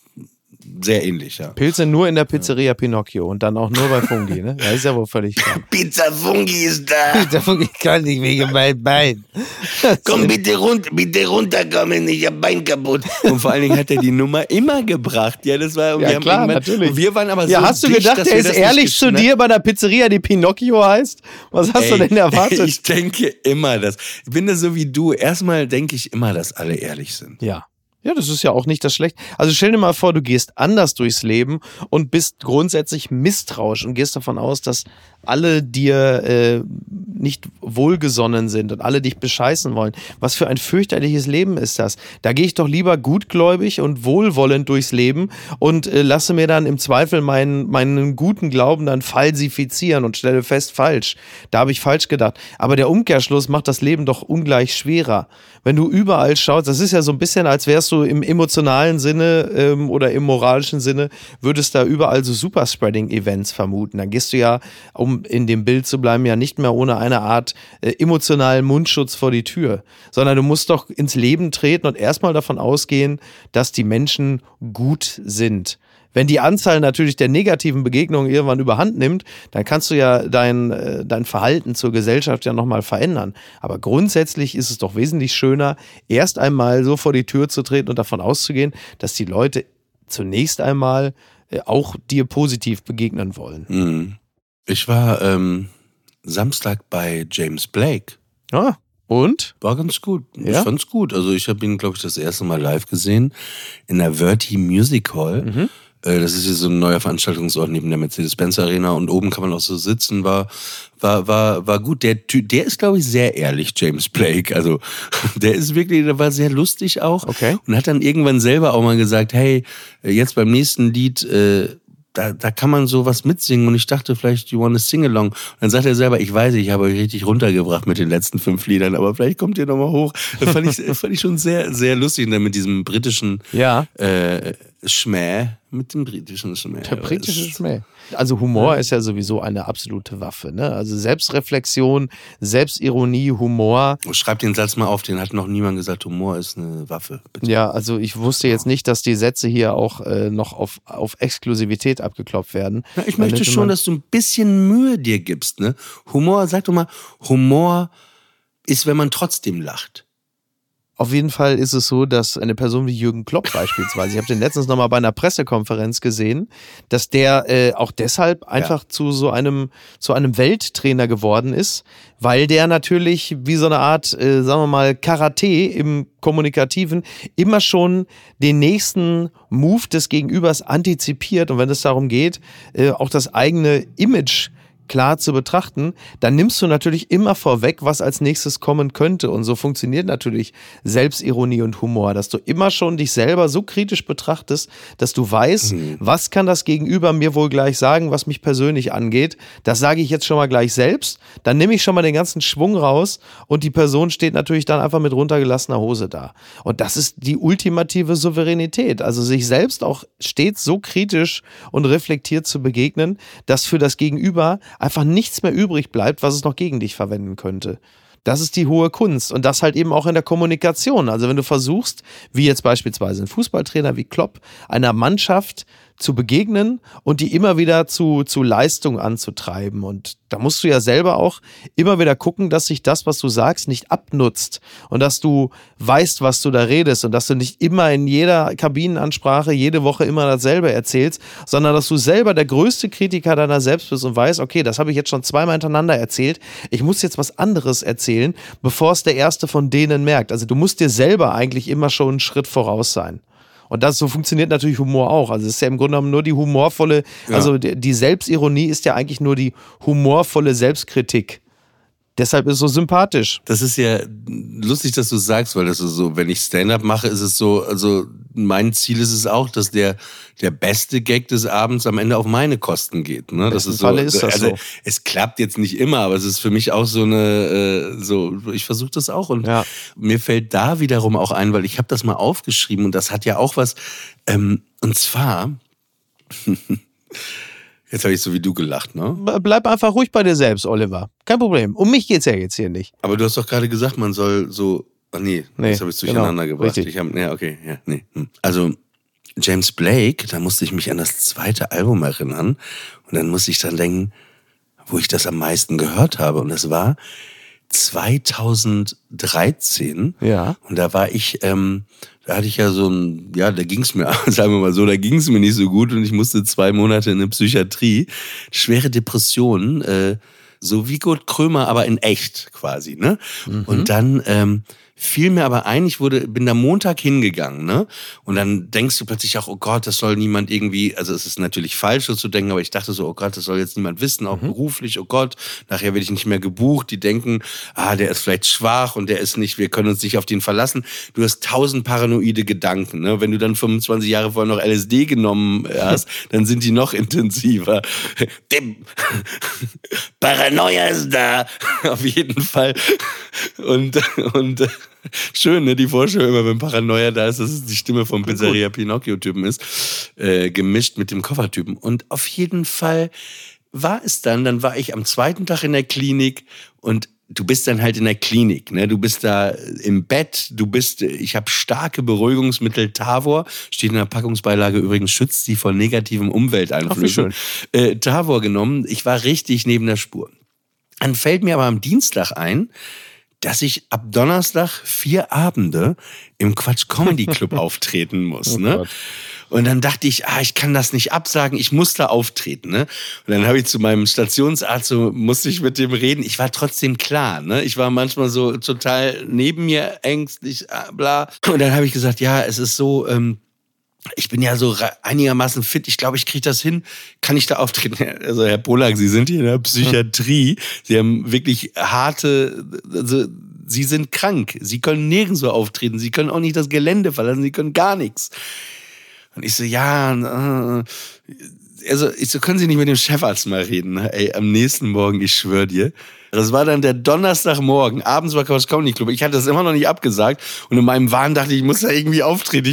sehr ähnlich, ja. Pilze nur in der Pizzeria Pinocchio und dann auch nur bei Fungi, ne? Das ist ja wohl völlig klar. Pizza Fungi ist da! Pizza Fungi kann nicht wegen meinem Bein. Komm bitte runterkommen, ich hab Bein kaputt. Und vor allen Dingen hat er die Nummer immer gebracht. Ja, das war, Ja, klar, natürlich. Und wir waren aber Ja, so hast du dicht, gedacht, dass der wir ist das ehrlich nicht zu geschnappt- dir bei einer Pizzeria, die Pinocchio heißt? Was hast du denn erwartet? Ich denke immer das. Ich bin da so wie du. Erstmal denke ich immer, dass alle ehrlich sind. Ja. Ja, das ist ja auch nicht das Schlechte. Also stell dir mal vor, du gehst anders durchs Leben und bist grundsätzlich misstrauisch und gehst davon aus, dass alle dir nicht wohlgesonnen sind und alle dich bescheißen wollen. Was für ein fürchterliches Leben ist das? Da gehe ich doch lieber gutgläubig und wohlwollend durchs Leben und lasse mir dann im Zweifel meinen guten Glauben dann falsifizieren und stelle fest, falsch. Da habe ich falsch gedacht. Aber der Umkehrschluss macht das Leben doch ungleich schwerer. Wenn du überall schaust, das ist ja so ein bisschen, als wärst du im emotionalen Sinne oder im moralischen Sinne, würdest da überall so Superspreading-Events vermuten. Dann gehst du ja, um in dem Bild zu bleiben, ja nicht mehr ohne eine Art emotionalen Mundschutz vor die Tür, sondern du musst doch ins Leben treten und erstmal davon ausgehen, dass die Menschen gut sind. Wenn die Anzahl natürlich der negativen Begegnungen irgendwann überhand nimmt, dann kannst du ja dein Verhalten zur Gesellschaft ja nochmal verändern. Aber grundsätzlich ist es doch wesentlich schöner, erst einmal so vor die Tür zu treten und davon auszugehen, dass die Leute zunächst einmal auch dir positiv begegnen wollen. Ich war Samstag bei James Blake. Ah, und? War ganz gut. Ja? Ich fand's gut. Also ich habe ihn, glaube ich, das erste Mal live gesehen in der Verti Music Hall. Das ist hier so ein neuer Veranstaltungsort neben der Mercedes-Benz Arena und oben kann man auch so sitzen, war gut. Der ist, glaube ich, sehr ehrlich, James Blake. Also der war sehr lustig auch. Okay. Und hat dann irgendwann selber auch mal gesagt, hey, jetzt beim nächsten Lied, da kann man sowas mitsingen und ich dachte vielleicht, you wanna sing along. Und dann sagt er selber, ich weiß, ich habe euch richtig runtergebracht mit den letzten 5 Liedern, aber vielleicht kommt ihr nochmal hoch. Das fand ich schon sehr, sehr lustig, ne, mit diesem britischen Schmäh. Mit dem britischen Schmäh. Der britische Schmäh. Also Humor ist ja sowieso eine absolute Waffe. Ne? Also Selbstreflexion, Selbstironie, Humor. Schreib den Satz mal auf, den hat noch niemand gesagt, Humor ist eine Waffe. Bitte. Ja, also ich wusste jetzt nicht, dass die Sätze hier auch noch auf Exklusivität abgeklopft werden. Ja, ich möchte schon, dass du ein bisschen Mühe dir gibst. Ne? Humor, sag doch mal, Humor ist, wenn man trotzdem lacht. Auf jeden Fall ist es so, dass eine Person wie Jürgen Klopp beispielsweise, ich habe den letztens nochmal bei einer Pressekonferenz gesehen, dass der auch deshalb einfach zu einem Welttrainer geworden ist, weil der natürlich wie so eine Art, sagen wir mal, Karate im Kommunikativen immer schon den nächsten Move des Gegenübers antizipiert und wenn es darum geht, auch das eigene Image klar zu betrachten, dann nimmst du natürlich immer vorweg, was als nächstes kommen könnte. Und so funktioniert natürlich Selbstironie und Humor, dass du immer schon dich selber so kritisch betrachtest, dass du weißt, was kann das Gegenüber mir wohl gleich sagen, was mich persönlich angeht. Das sage ich jetzt schon mal gleich selbst. Dann nehme ich schon mal den ganzen Schwung raus und die Person steht natürlich dann einfach mit runtergelassener Hose da. Und das ist die ultimative Souveränität. Also sich selbst auch stets so kritisch und reflektiert zu begegnen, dass für das Gegenüber einfach nichts mehr übrig bleibt, was es noch gegen dich verwenden könnte. Das ist die hohe Kunst und das halt eben auch in der Kommunikation. Also wenn du versuchst, wie jetzt beispielsweise ein Fußballtrainer wie Klopp, einer Mannschaft zu begegnen und die immer wieder zu Leistung anzutreiben. Und da musst du ja selber auch immer wieder gucken, dass sich das, was du sagst, nicht abnutzt und dass du weißt, was du da redest und dass du nicht immer in jeder Kabinenansprache jede Woche immer dasselbe erzählst, sondern dass du selber der größte Kritiker deiner selbst bist und weißt, okay, das habe ich jetzt schon 2-mal hintereinander erzählt, ich muss jetzt was anderes erzählen, bevor es der Erste von denen merkt. Also du musst dir selber eigentlich immer schon einen Schritt voraus sein. Und so funktioniert natürlich Humor auch. Also es ist ja im Grunde genommen nur die humorvolle, also die Selbstironie ist ja eigentlich nur die humorvolle Selbstkritik. Deshalb ist es so sympathisch. Das ist ja lustig, dass du sagst, weil das ist so, wenn ich Stand-up mache, ist es so, also mein Ziel ist es auch, dass der beste Gag des Abends am Ende auf meine Kosten geht. Ne? Das ist so, Falle ist das also so. Es klappt jetzt nicht immer, aber es ist für mich auch so ich versuche das auch und mir fällt da wiederum auch ein, weil ich habe das mal aufgeschrieben und das hat ja auch was, und zwar jetzt habe ich so wie du gelacht, ne? Bleib einfach ruhig bei dir selbst, Oliver. Kein Problem. Um mich geht's ja jetzt hier nicht. Aber du hast doch gerade gesagt, man soll so. Ach nee, das habe ich durcheinander gebracht. Richtig. Also James Blake, da musste ich mich an das 2. Album erinnern und dann musste ich dran denken, wo ich das am meisten gehört habe. Und das war 2013. Ja. Und da war ich, da hatte ich ja da ging's mir, sagen wir mal so, da ging's mir nicht so gut und ich musste 2 Monate in eine Psychiatrie. Schwere Depressionen, so wie Kurt Krömer, aber in echt quasi, ne? Und dann fiel mir aber ein, bin da Montag hingegangen, ne? Und dann denkst du plötzlich auch, oh Gott, das soll niemand irgendwie, also es ist natürlich falsch so zu denken, aber ich dachte so, oh Gott, das soll jetzt niemand wissen, auch beruflich, oh Gott, nachher werde ich nicht mehr gebucht, die denken, der ist vielleicht schwach und der ist nicht, wir können uns nicht auf den verlassen. Du hast 1000 paranoide Gedanken, ne? Wenn du dann 25 Jahre vorher noch LSD genommen hast, dann sind die noch intensiver. Paranoia ist da, auf jeden Fall. Und schön, ne, die Vorstellung immer, wenn Paranoia da ist, dass es die Stimme vom Pizzeria Pinocchio-Typen ist, gemischt mit dem Koffertypen. Und auf jeden Fall war es dann war ich am 2. Tag in der Klinik und du bist dann halt in der Klinik, ne? Du bist da im Bett, ich habe starke Beruhigungsmittel, Tavor, steht in der Packungsbeilage übrigens, schützt sie vor negativem Umwelteinflüssen. Tavor genommen, ich war richtig neben der Spur. Dann fällt mir aber am Dienstag ein, dass ich ab Donnerstag 4 Abende im Quatsch Comedy Club auftreten muss, ne? Gott. Und dann dachte ich, ich kann das nicht absagen, ich muss da auftreten, ne? Und dann habe ich zu meinem Stationsarzt, musste ich mit dem reden. Ich war trotzdem klar, ne? Ich war manchmal so total neben mir, ängstlich, bla. Und dann habe ich gesagt, es ist so, ich bin ja so einigermaßen fit. Ich glaube, ich kriege das hin. Kann ich da auftreten? Also Herr Polak, Sie sind hier in der Psychiatrie. Sie haben wirklich harte, also Sie sind krank. Sie können nirgendwo auftreten. Sie können auch nicht das Gelände verlassen. Sie können gar nichts. Und ich so, ja, also ich so, können Sie nicht mit dem Chefarzt mal reden? Ey, am nächsten Morgen, ich schwöre dir. Das war dann der Donnerstagmorgen, abends war Quatsch Comedy Club. Ich hatte das immer noch nicht abgesagt und in meinem Wahn dachte ich muss da irgendwie auftreten,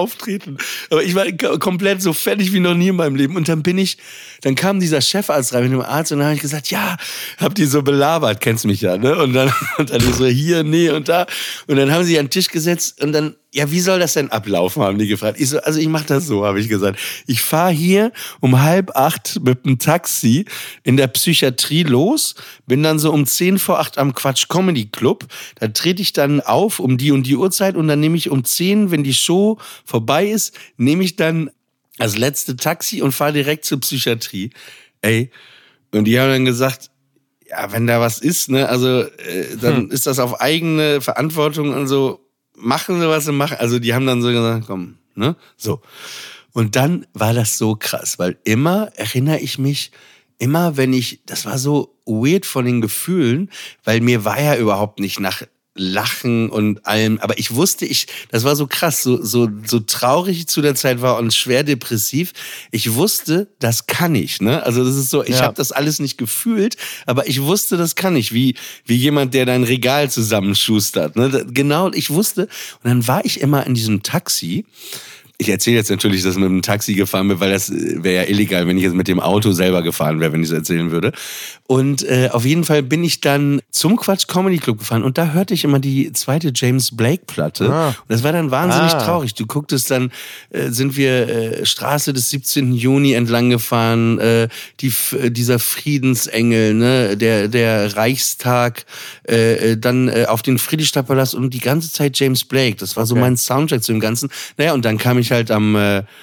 Aber ich war komplett so fertig wie noch nie in meinem Leben. Und dann kam dieser Chefarzt rein mit dem Arzt und dann habe ich gesagt, ja, hab die so belabert, kennst mich ja, ne? Und dann so hier, nee und da. Und dann haben sie an den Tisch gesetzt und dann, ja, wie soll das denn ablaufen, haben die gefragt. Ich so, also ich mache das so, habe ich gesagt. Ich fahre hier um 7:30 mit dem Taxi in der Psychiatrie los, bin dann so um 7:50 am Quatsch Comedy Club. Da trete ich dann auf um die und die Uhrzeit und dann nehme ich um 10, wenn die Show vorbei ist, nehme ich dann das letzte Taxi und fahre direkt zur Psychiatrie. Ey, und die haben dann gesagt, ja, wenn da was ist, ne, also dann ist das auf eigene Verantwortung und so, machen sie, was sie machen. Also die haben dann so gesagt, komm, ne, so. Und dann war das so krass, weil erinnere ich mich, wenn das war so weird von den Gefühlen, weil mir war ja überhaupt nicht nach Lachen und allem, aber ich wusste, das war so krass, so traurig ich zu der Zeit war und schwer depressiv. Ich wusste, das kann ich, ne? Also das ist so, ich habe das alles nicht gefühlt, aber ich wusste, das kann ich, wie jemand, der dein Regal zusammenschustert, ne? Genau, ich wusste. Und dann war ich immer in diesem Taxi. Ich erzähle jetzt natürlich, dass ich mit dem Taxi gefahren bin, weil das wäre ja illegal, wenn ich jetzt mit dem Auto selber gefahren wäre, wenn ich es erzählen würde. Und auf jeden Fall bin ich dann zum Quatsch Comedy Club gefahren und da hörte ich immer die zweite James Blake Platte. Und das war dann wahnsinnig traurig. Du gucktest dann, sind wir Straße des 17. Juni entlang gefahren, dieser Friedensengel, ne, der Reichstag, dann auf den Friedrichstadtpalast und die ganze Zeit James Blake. Das war so mein Soundtrack zu dem Ganzen. Naja, und dann kam ich halt am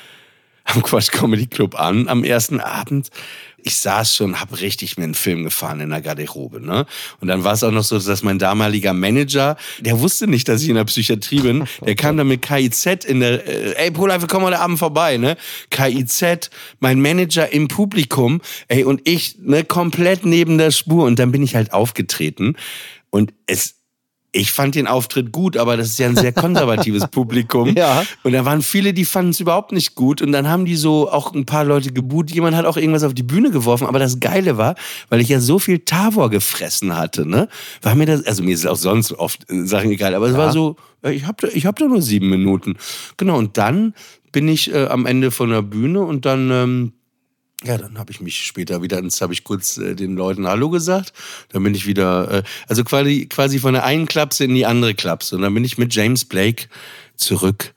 Quatsch Comedy Club an, am ersten Abend. Ich saß schon, hab richtig mir einen Film gefahren in der Garderobe, ne? Und dann war es auch noch so, dass mein damaliger Manager, der wusste nicht, dass ich in der Psychiatrie bin, der kam dann mit KIZ ey Polak, wir kommen heute Abend vorbei, ne? KIZ, mein Manager im Publikum, ey, und ich, ne, komplett neben der Spur. Und dann bin ich halt aufgetreten und ich fand den Auftritt gut, aber das ist ja ein sehr konservatives Publikum. Ja. Und da waren viele, die fanden es überhaupt nicht gut. Und dann haben die so auch ein paar Leute geboot. Jemand hat auch irgendwas auf die Bühne geworfen. Aber das Geile war, weil ich ja so viel Tavor gefressen hatte, ne, war mir das, also mir ist auch sonst oft Sachen egal, aber es war so, ich hab da nur 7 Minuten. Genau, und dann bin ich am Ende von der Bühne und dann dann habe ich mich später wieder, jetzt habe ich kurz den Leuten Hallo gesagt, dann bin ich wieder, also quasi von der einen Klapse in die andere Klapse und dann bin ich mit James Blake zurück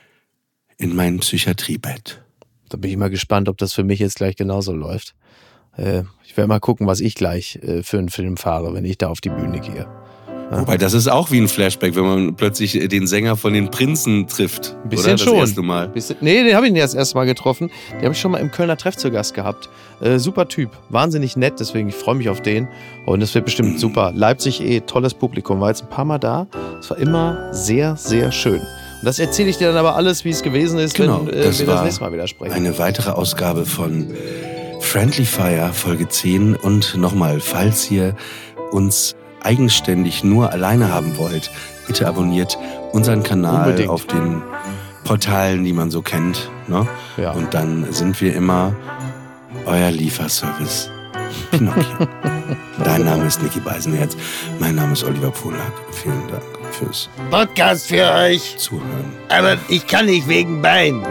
in mein Psychiatriebett. Da bin ich mal gespannt, ob das für mich jetzt gleich genauso läuft. Ich werde mal gucken, was ich gleich für einen Film fahre, wenn ich da auf die Bühne gehe. Wobei, das ist auch wie ein Flashback, wenn man plötzlich den Sänger von den Prinzen trifft. Ein bisschen oder? Das schon. Erste Mal. Nee, den habe ich nicht das erste Mal getroffen. Den habe ich schon mal im Kölner Treff zu Gast gehabt. Super Typ, wahnsinnig nett, deswegen ich freue mich auf den. Und es wird bestimmt super. Leipzig tolles Publikum, war jetzt ein paar Mal da. Es war immer sehr, sehr schön. Und das erzähle ich dir dann aber alles, wie es gewesen ist, genau, wenn wir das nächste Mal wieder sprechen. Eine weitere Ausgabe von Friendly Fire, Folge 10. Und nochmal, falls ihr uns eigenständig nur alleine haben wollt, bitte abonniert unseren Kanal unbedingt auf den Portalen, die man so kennt. Ne? Ja. Und dann sind wir immer euer Lieferservice. Pinocchio. Dein Name ist Micky Beisenherz. Mein Name ist Oliver Polak. Vielen Dank fürs Podcast für euch. Zuhören. Aber ich kann nicht wegen Bein.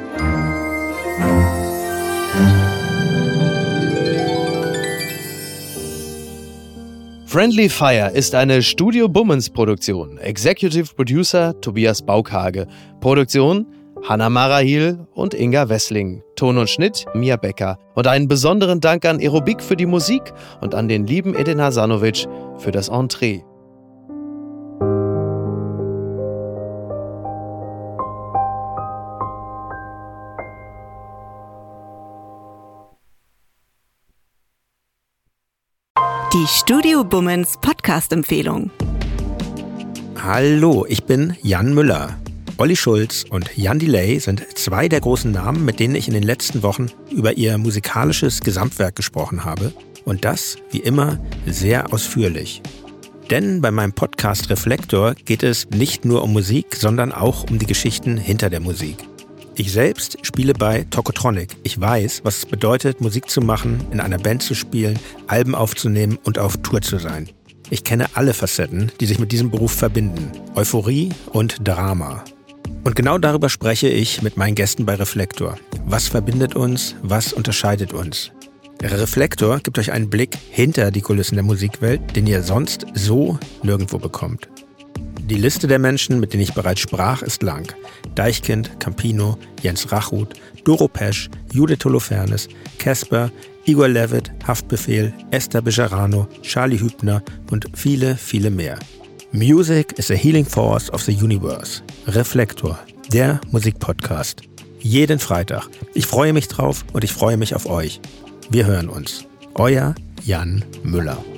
Friendly Fire ist eine Studio Bummens Produktion. Executive Producer Tobias Baukhage. Produktion Hanna Marahil und Inga Wessling. Ton und Schnitt Mia Becker. Und einen besonderen Dank an Aerobik für die Musik und an den lieben Edin Hasanovic für das Entree. Die Studio Bummens Podcast-Empfehlung. Hallo, ich bin Jan Müller. Olli Schulz und Jan Delay sind zwei der großen Namen, mit denen ich in den letzten Wochen über ihr musikalisches Gesamtwerk gesprochen habe. Und das, wie immer, sehr ausführlich. Denn bei meinem Podcast Reflektor geht es nicht nur um Musik, sondern auch um die Geschichten hinter der Musik. Ich selbst spiele bei Tokotronic. Ich weiß, was es bedeutet, Musik zu machen, in einer Band zu spielen, Alben aufzunehmen und auf Tour zu sein. Ich kenne alle Facetten, die sich mit diesem Beruf verbinden. Euphorie und Drama. Und genau darüber spreche ich mit meinen Gästen bei Reflektor. Was verbindet uns? Was unterscheidet uns? Der Reflektor gibt euch einen Blick hinter die Kulissen der Musikwelt, den ihr sonst so nirgendwo bekommt. Die Liste der Menschen, mit denen ich bereits sprach, ist lang. Deichkind, Campino, Jens Rachut, Doro Pesch, Judith Holofernes, Casper, Igor Levit, Haftbefehl, Esther Bejarano, Charlie Hübner und viele, viele mehr. Music is a healing force of the universe. Reflektor, der Musikpodcast. Jeden Freitag. Ich freue mich drauf und ich freue mich auf euch. Wir hören uns. Euer Jan Müller.